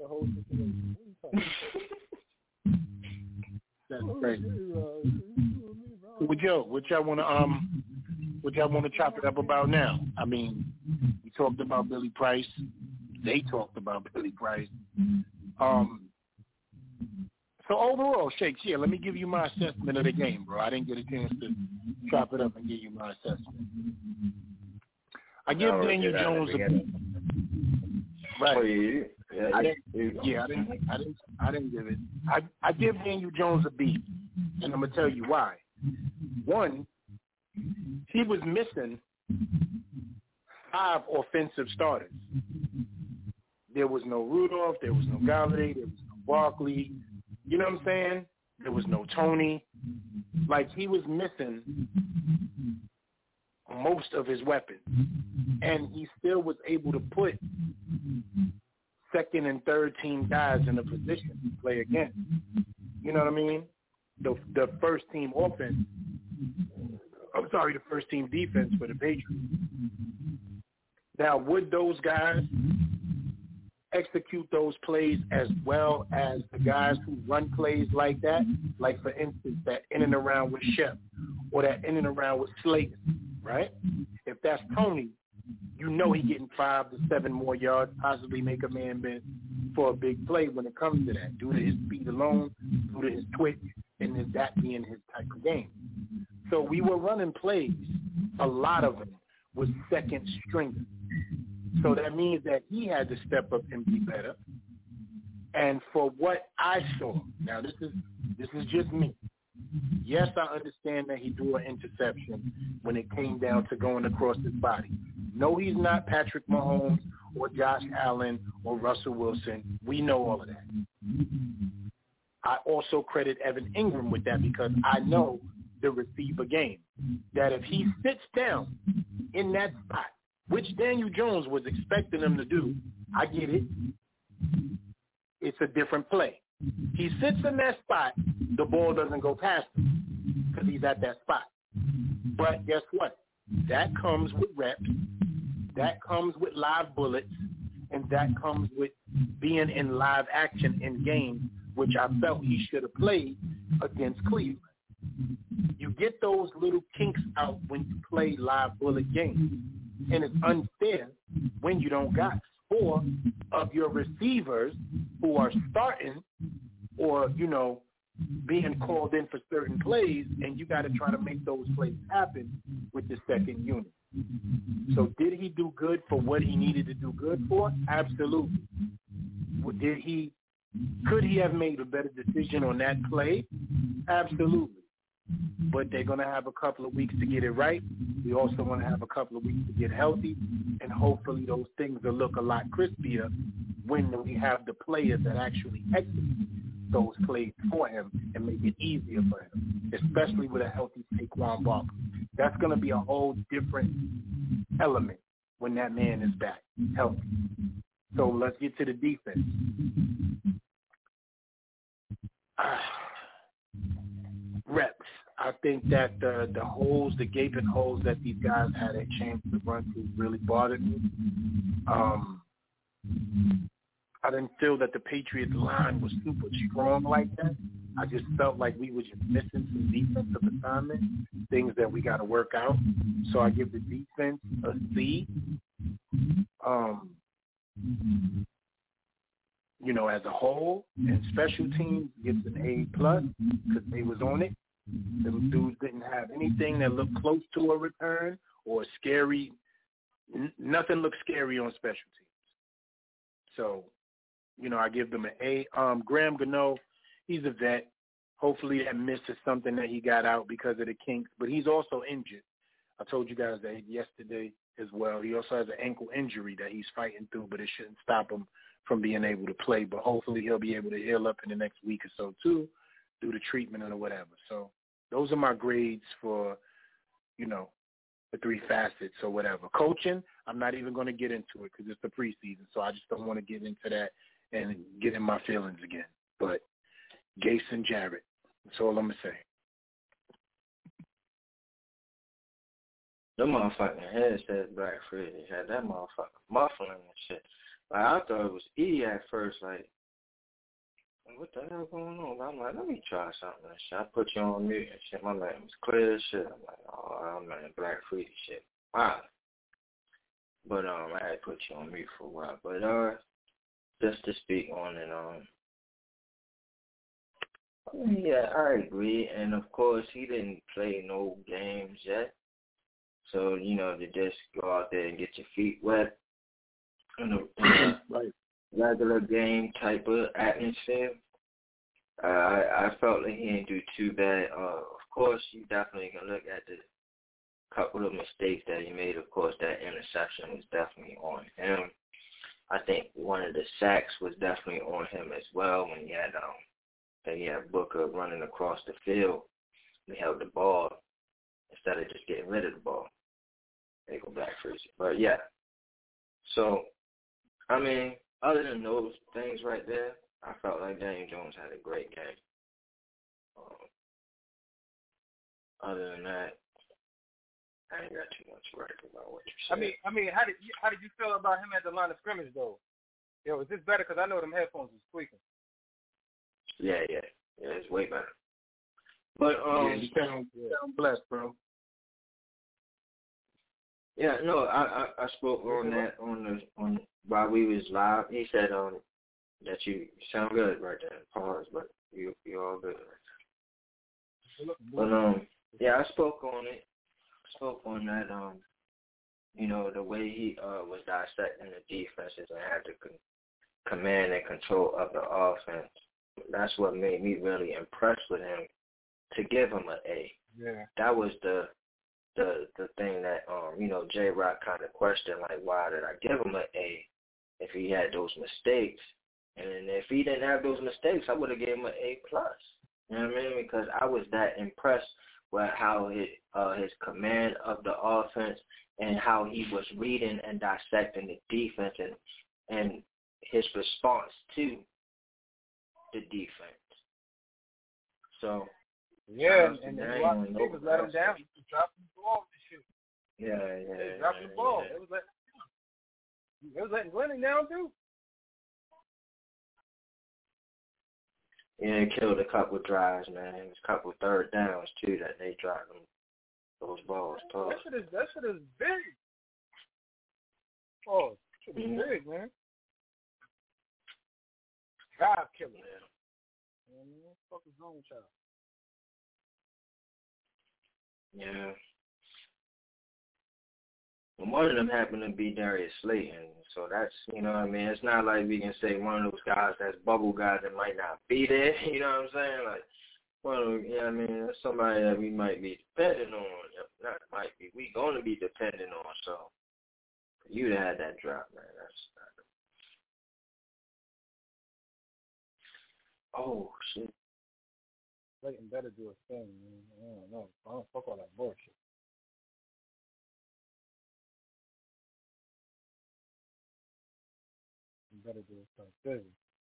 That's great. Would y'all, would y'all want to um, would y'all want to chop it up about now? I mean, we talked about Billy Price. They talked about Billy Price. Um. So overall, Shakes, yeah, let me give you my assessment of the game, bro. I didn't get a chance to chop it up and give you my assessment. I give no, Daniel Jones a beat. Right. Oh, yeah, yeah, I didn't, yeah, I didn't, I didn't, I didn't give it. I, I give Daniel Jones a beat, and I'm gonna tell you why. One, he was missing five offensive starters. There was no Rudolph, there was no Galladay, there was no Barkley. You know what I'm saying? There was no Tony. Like, he was missing most of his weapons. And he still was able to put second and third team guys in a position to play against. You know what I mean? The the first team offense. I'm sorry, the first team defense for the Patriots. Now, would those guys execute those plays as well as the guys who run plays like that? Like, for instance, that in and around with Shep or that in and around with Slayton, right? If that's Tony, you know he getting five to seven more yards, possibly make a man miss for a big play when it comes to that, due to his speed alone, due to his twitch, and his, that being his type of game. So we were running plays, a lot of them, with second stringers. So that means that he had to step up and be better. And for what I saw, now this is this is just me. Yes, I understand that he threw an interception when it came down to going across his body. No, he's not Patrick Mahomes or Josh Allen or Russell Wilson. We know all of that. I also credit Evan Ingram with that because I know the receiver game. That if he sits down in that spot, which Daniel Jones was expecting him to do, I get it. It's a different play. He sits in that spot, the ball doesn't go past him because he's at that spot. But guess what? That comes with reps. That comes with live bullets. And that comes with being in live action in games, which I felt he should have played against Cleveland. You get those little kinks out when you play live bullet games. And it's unfair when you don't got four of your receivers who are starting or, you know, being called in for certain plays, and you got to try to make those plays happen with the second unit. So did he do good for what he needed to do good for? Absolutely. Did he? Could he have made a better decision on that play? Absolutely. But they're going to have a couple of weeks to get it right. We also want to have a couple of weeks to get healthy, and hopefully those things will look a lot crispier when we have the players that actually execute those plays for him and make it easier for him, especially with a healthy Saquon Barkley. That's going to be a whole different element when that man is back healthy. So let's get to the defense. Uh, reps. I think that the, the holes, the gaping holes that these guys had a chance to run through really bothered me. Um, I didn't feel that the Patriots line was super strong like that. I just felt like we were just missing some defensive assignments, things that we got to work out. So I give the defense a C. Um, you know, as a whole, and special teams gets an A plus because they was on it. The dudes didn't have anything that looked close to a return or scary. N- nothing looked scary on special teams. So, you know, I give them an A. Um, Graham Gano, he's a vet. Hopefully that miss is something that he got out because of the kinks, but he's also injured. I told you guys that yesterday as well. He also has an ankle injury that he's fighting through, but it shouldn't stop him from being able to play. But hopefully he'll be able to heal up in the next week or so too, do the treatment or whatever. So those are my grades for, you know, the three facets or whatever. Coaching, I'm not even going to get into it because it's the preseason, so I just don't want to get into that and get in my feelings again. But Gase and Jarrett, that's all I'm going to say. The motherfucking headset Black Friday had that motherfucker muffling and shit. Like, I thought it was E at first, like, what the hell going on? I'm like, let me try something and shit. I put you on mute and shit. My man was clear as shit. I'm like, oh, man, Black Friday shit. Wow. But um, I had to put you on mute for a while. But uh, just to speak on it, um, yeah, I agree. And of course, he didn't play no games yet. So, you know, to just go out there and get your feet wet in a, in a right. regular game type of atmosphere, uh, I, I felt like he didn't do too bad. Uh, of course, you definitely can look at the couple of mistakes that he made. Of course, that interception was definitely on him. I think one of the sacks was definitely on him as well when he had um, that he had Booker running across the field. He held the ball instead of just getting rid of the ball. They go back first. But, yeah. So, I mean, other than those things right there, I felt like Daniel Jones had a great game. Um, other than that, I ain't got too much to write about what you said. I mean, I mean, how did you, how did you feel about him at the line of scrimmage though? You know, is this better? Because I know them headphones was squeaking. Yeah, yeah, yeah, it's way better. But um, yeah, you sound, you sound blessed, bro. Yeah, no, I, I I spoke on that on the on while we was live. He said um that you sound good right there. Pause, but you you all good right there. But um yeah, I spoke on it. Spoke on that um you know the way he uh was dissecting the defenses and had the con- command and control of the offense. That's what made me really impressed with him to give him an A. Yeah. That was the the the thing that um you know J Rock kind of questioned, like, why did I give him an A if he had those mistakes And if he didn't have those mistakes, I would have gave him an A plus. You know what I mean? Because I was that impressed with how his, uh, his command of the offense and how he was reading and dissecting the defense and, and his response to the defense. So, yeah, and, and, and a lot of receivers let him down. He was dropping the ball and shit. Yeah, yeah, They yeah. dropping the ball. Yeah. It was letting It was letting Glennon down too. Yeah, it killed a couple drives, man. It was a couple third downs too that they dropped them those balls. Tough. That shit is that shit is big. Oh, shit is Mm-hmm. big, man. God killer. Man, what the fuck is wrong with y'all? Yeah. And one of them happened to be Darius Slayton. So that's, you know what I mean? It's not like we can say one of those guys that's bubble guys that might not be there. You know what I'm saying? Like, one of them, you know what I mean? That's somebody that we might be depending on. Not might be. We going to be depending on. So for you to have that drop, man, that's not. Oh, shit. Slayton better do a thing, man. I don't know. I don't fuck all that bullshit. You better do something.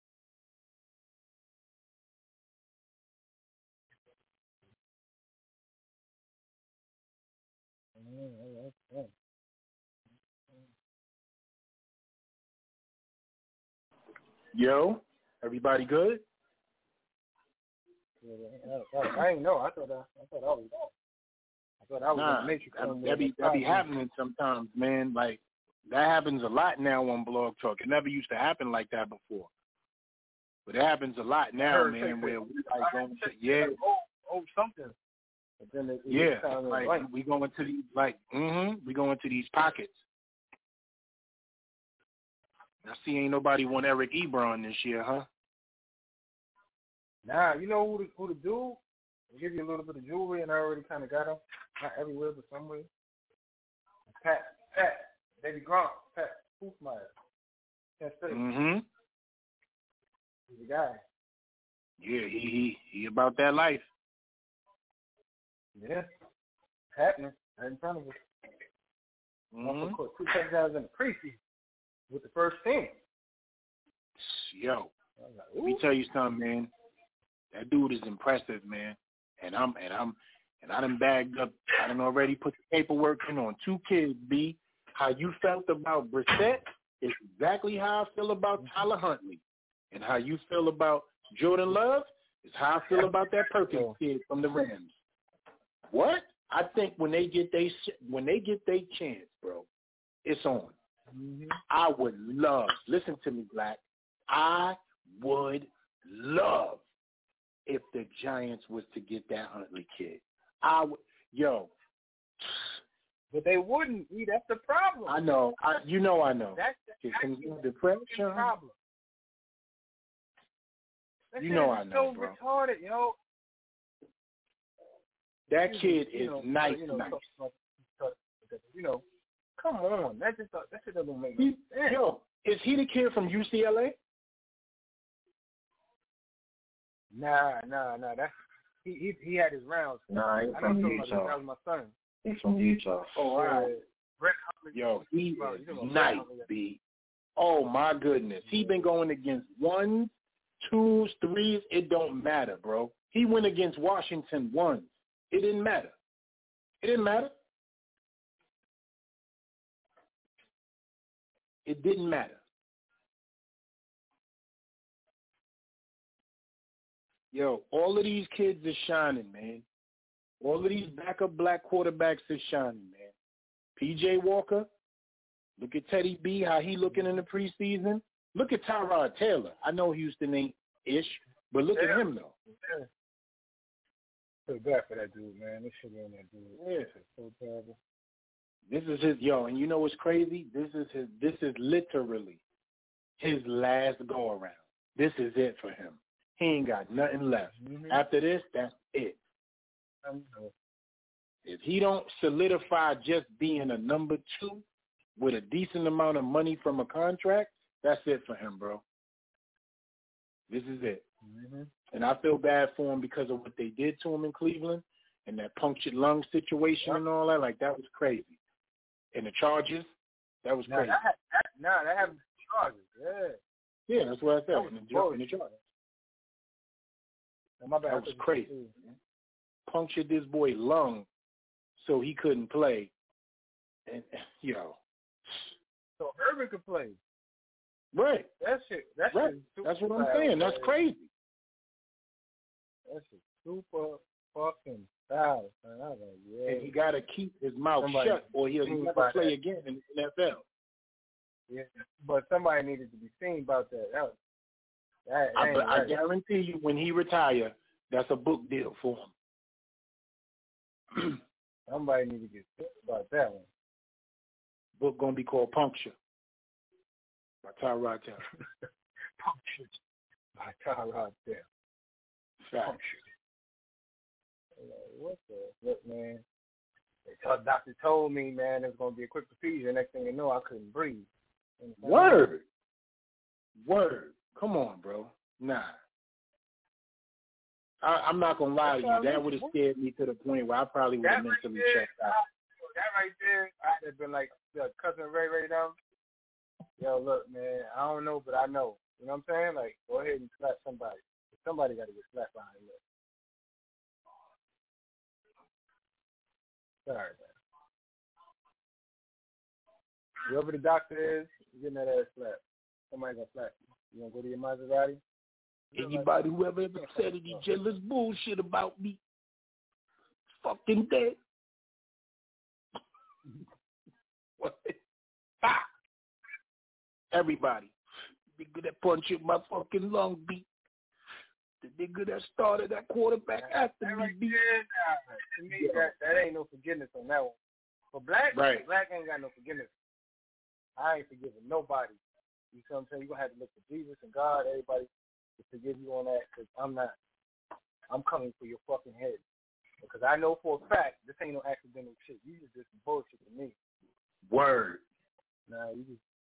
Yo, everybody good? Yeah, I, I, I ain't know. I thought I, I thought I was off. I thought I was Nah, in the Matrix. that, that be that be happening sometimes, man. Like that happens a lot now on Blog Talk. It never used to happen like that before, but it happens a lot now, man. Where we like going to yeah, oh, oh something. But then it, it yeah, kind of like like, we go into these like mm-hmm, we go into these pockets. I see ain't nobody want Eric Ebron this year, huh? Nah, you know who the, who the dude? I'll give you a little bit of jewelry, and I already kind of got him. Not everywhere, but somewhere. Pat, Pat, Baby Gronk, Pat Hoofmeyer. Can't say. Mm-hmm. He's a guy. Yeah, he he he about that life. Yeah, happening right in front of us. Mm-hmm. Also caught two touchdowns in the preseason with the first team. Yo, Like, let me tell you something, man. That dude is impressive, man. And I'm and I'm and I done bagged up. I done already put the paperwork in on two kids. B, how you felt about Brissett is exactly how I feel about Tyler Huntley, and how you feel about Jordan Love is how I feel about that Perkins kid from the Rams. What? I think when they get they when they get their chance, bro, it's on. Mm-hmm. I would love. Listen to me, Black. I would love if the Giants was to get that Huntley kid. I would, yo. But they wouldn't. E, that's the problem. I know. I, you know I know. That's the, Get some that's depression. the problem. That You shit know is I know, so bro. retarded, yo. That kid you is know, nice, you know, nice. so- so- so- You know, come on. That just that shit doesn't make no He, sense. yo, is he the kid from U C L A? Nah, nah, nah. That's he. He, he had his rounds. Nah, he's I from know something Utah. That was my son. He's from Utah. Oh, all right. Yeah, Brett Hundley. Yo, he Well, is you know, Brett nice, Hundley. B. Oh, my goodness. He been going against ones, twos, threes. It don't matter, bro. He went against Washington ones. It didn't matter. It didn't matter. It didn't matter. Yo, all of these kids is shining, man. All of these backup black quarterbacks is shining, man. P J Walker, look at Teddy B, how he looking in the preseason. Look at Tyrod Taylor. I know Houston ain't ish, but look Yeah. at him, though. Yeah. Feel bad for that dude, man. This shit on that dude. Yeah. This is so terrible. This is his, yo, and you know what's crazy? This is his, this is literally his last go around. This is it for him. He ain't got nothing left. Mm-hmm. After this, that's it. I know. If he don't solidify just being a number two with a decent amount of money from a contract, that's it for him, bro. This is it. Mm-hmm. And I feel bad for him because of what they did to him in Cleveland and that punctured lung situation yep. and all that. Like, that was crazy. And the charges, that was nah, crazy. That, that, nah, that happened to charges. Yeah. Yeah, that's what I said. That in, the, was in the charges. Oh, my bad. That was crazy. Punctured this boy lung so he couldn't play. And, yo. So Urban could play. Right. That shit. That right. shit That's what I'm saying. That's crazy. That's super fucking foul. Man. I was like, yeah. And he got to keep his mouth somebody shut or he'll never play that. again in the N F L. Yeah, but somebody needed to be seen about that. That, was, that I, ain't I right. guarantee you when he retire, that's a book deal for him. Somebody need to get sick about that one. Book going to be called Puncture by Tyrod Taylor. Punctured by Tyrod Taylor. Punctured. Like, what the look, man? The doctor told me, man, it's going to be a quick procedure. Next thing you know, I couldn't breathe. Word. Word. Come on, bro. Nah. I, I'm not going to lie to you. That would have scared me to the point where I probably would have mentally right checked out. That right there, I'd have been like, yo, cousin Ray Ray down. Yo, look, man, I don't know, but I know. You know what I'm saying? Like, go ahead and slap somebody. Somebody got to get slapped behind the leg. Sorry, man. Whoever the doctor is, you're getting that ass slapped. Somebody gonna slap you. You gonna go to your Maserati? Anybody who ever ever said any jealous bullshit about me, fucking dead. What? Ah! Everybody. The nigga that punched my fucking lung beat. The nigga that started that quarterback after that me right beat. there, nah, to me, yeah. that, that ain't no forgiveness on that one. For Black, right. Black ain't got no forgiveness. I ain't forgiving nobody. You see what I'm saying? You're going to have to look for Jesus and God, everybody, to forgive you on that, because I'm not. I'm coming for your fucking head. Because I know for a fact this ain't no accidental shit. You just did some bullshit to me. Word. Nah, you just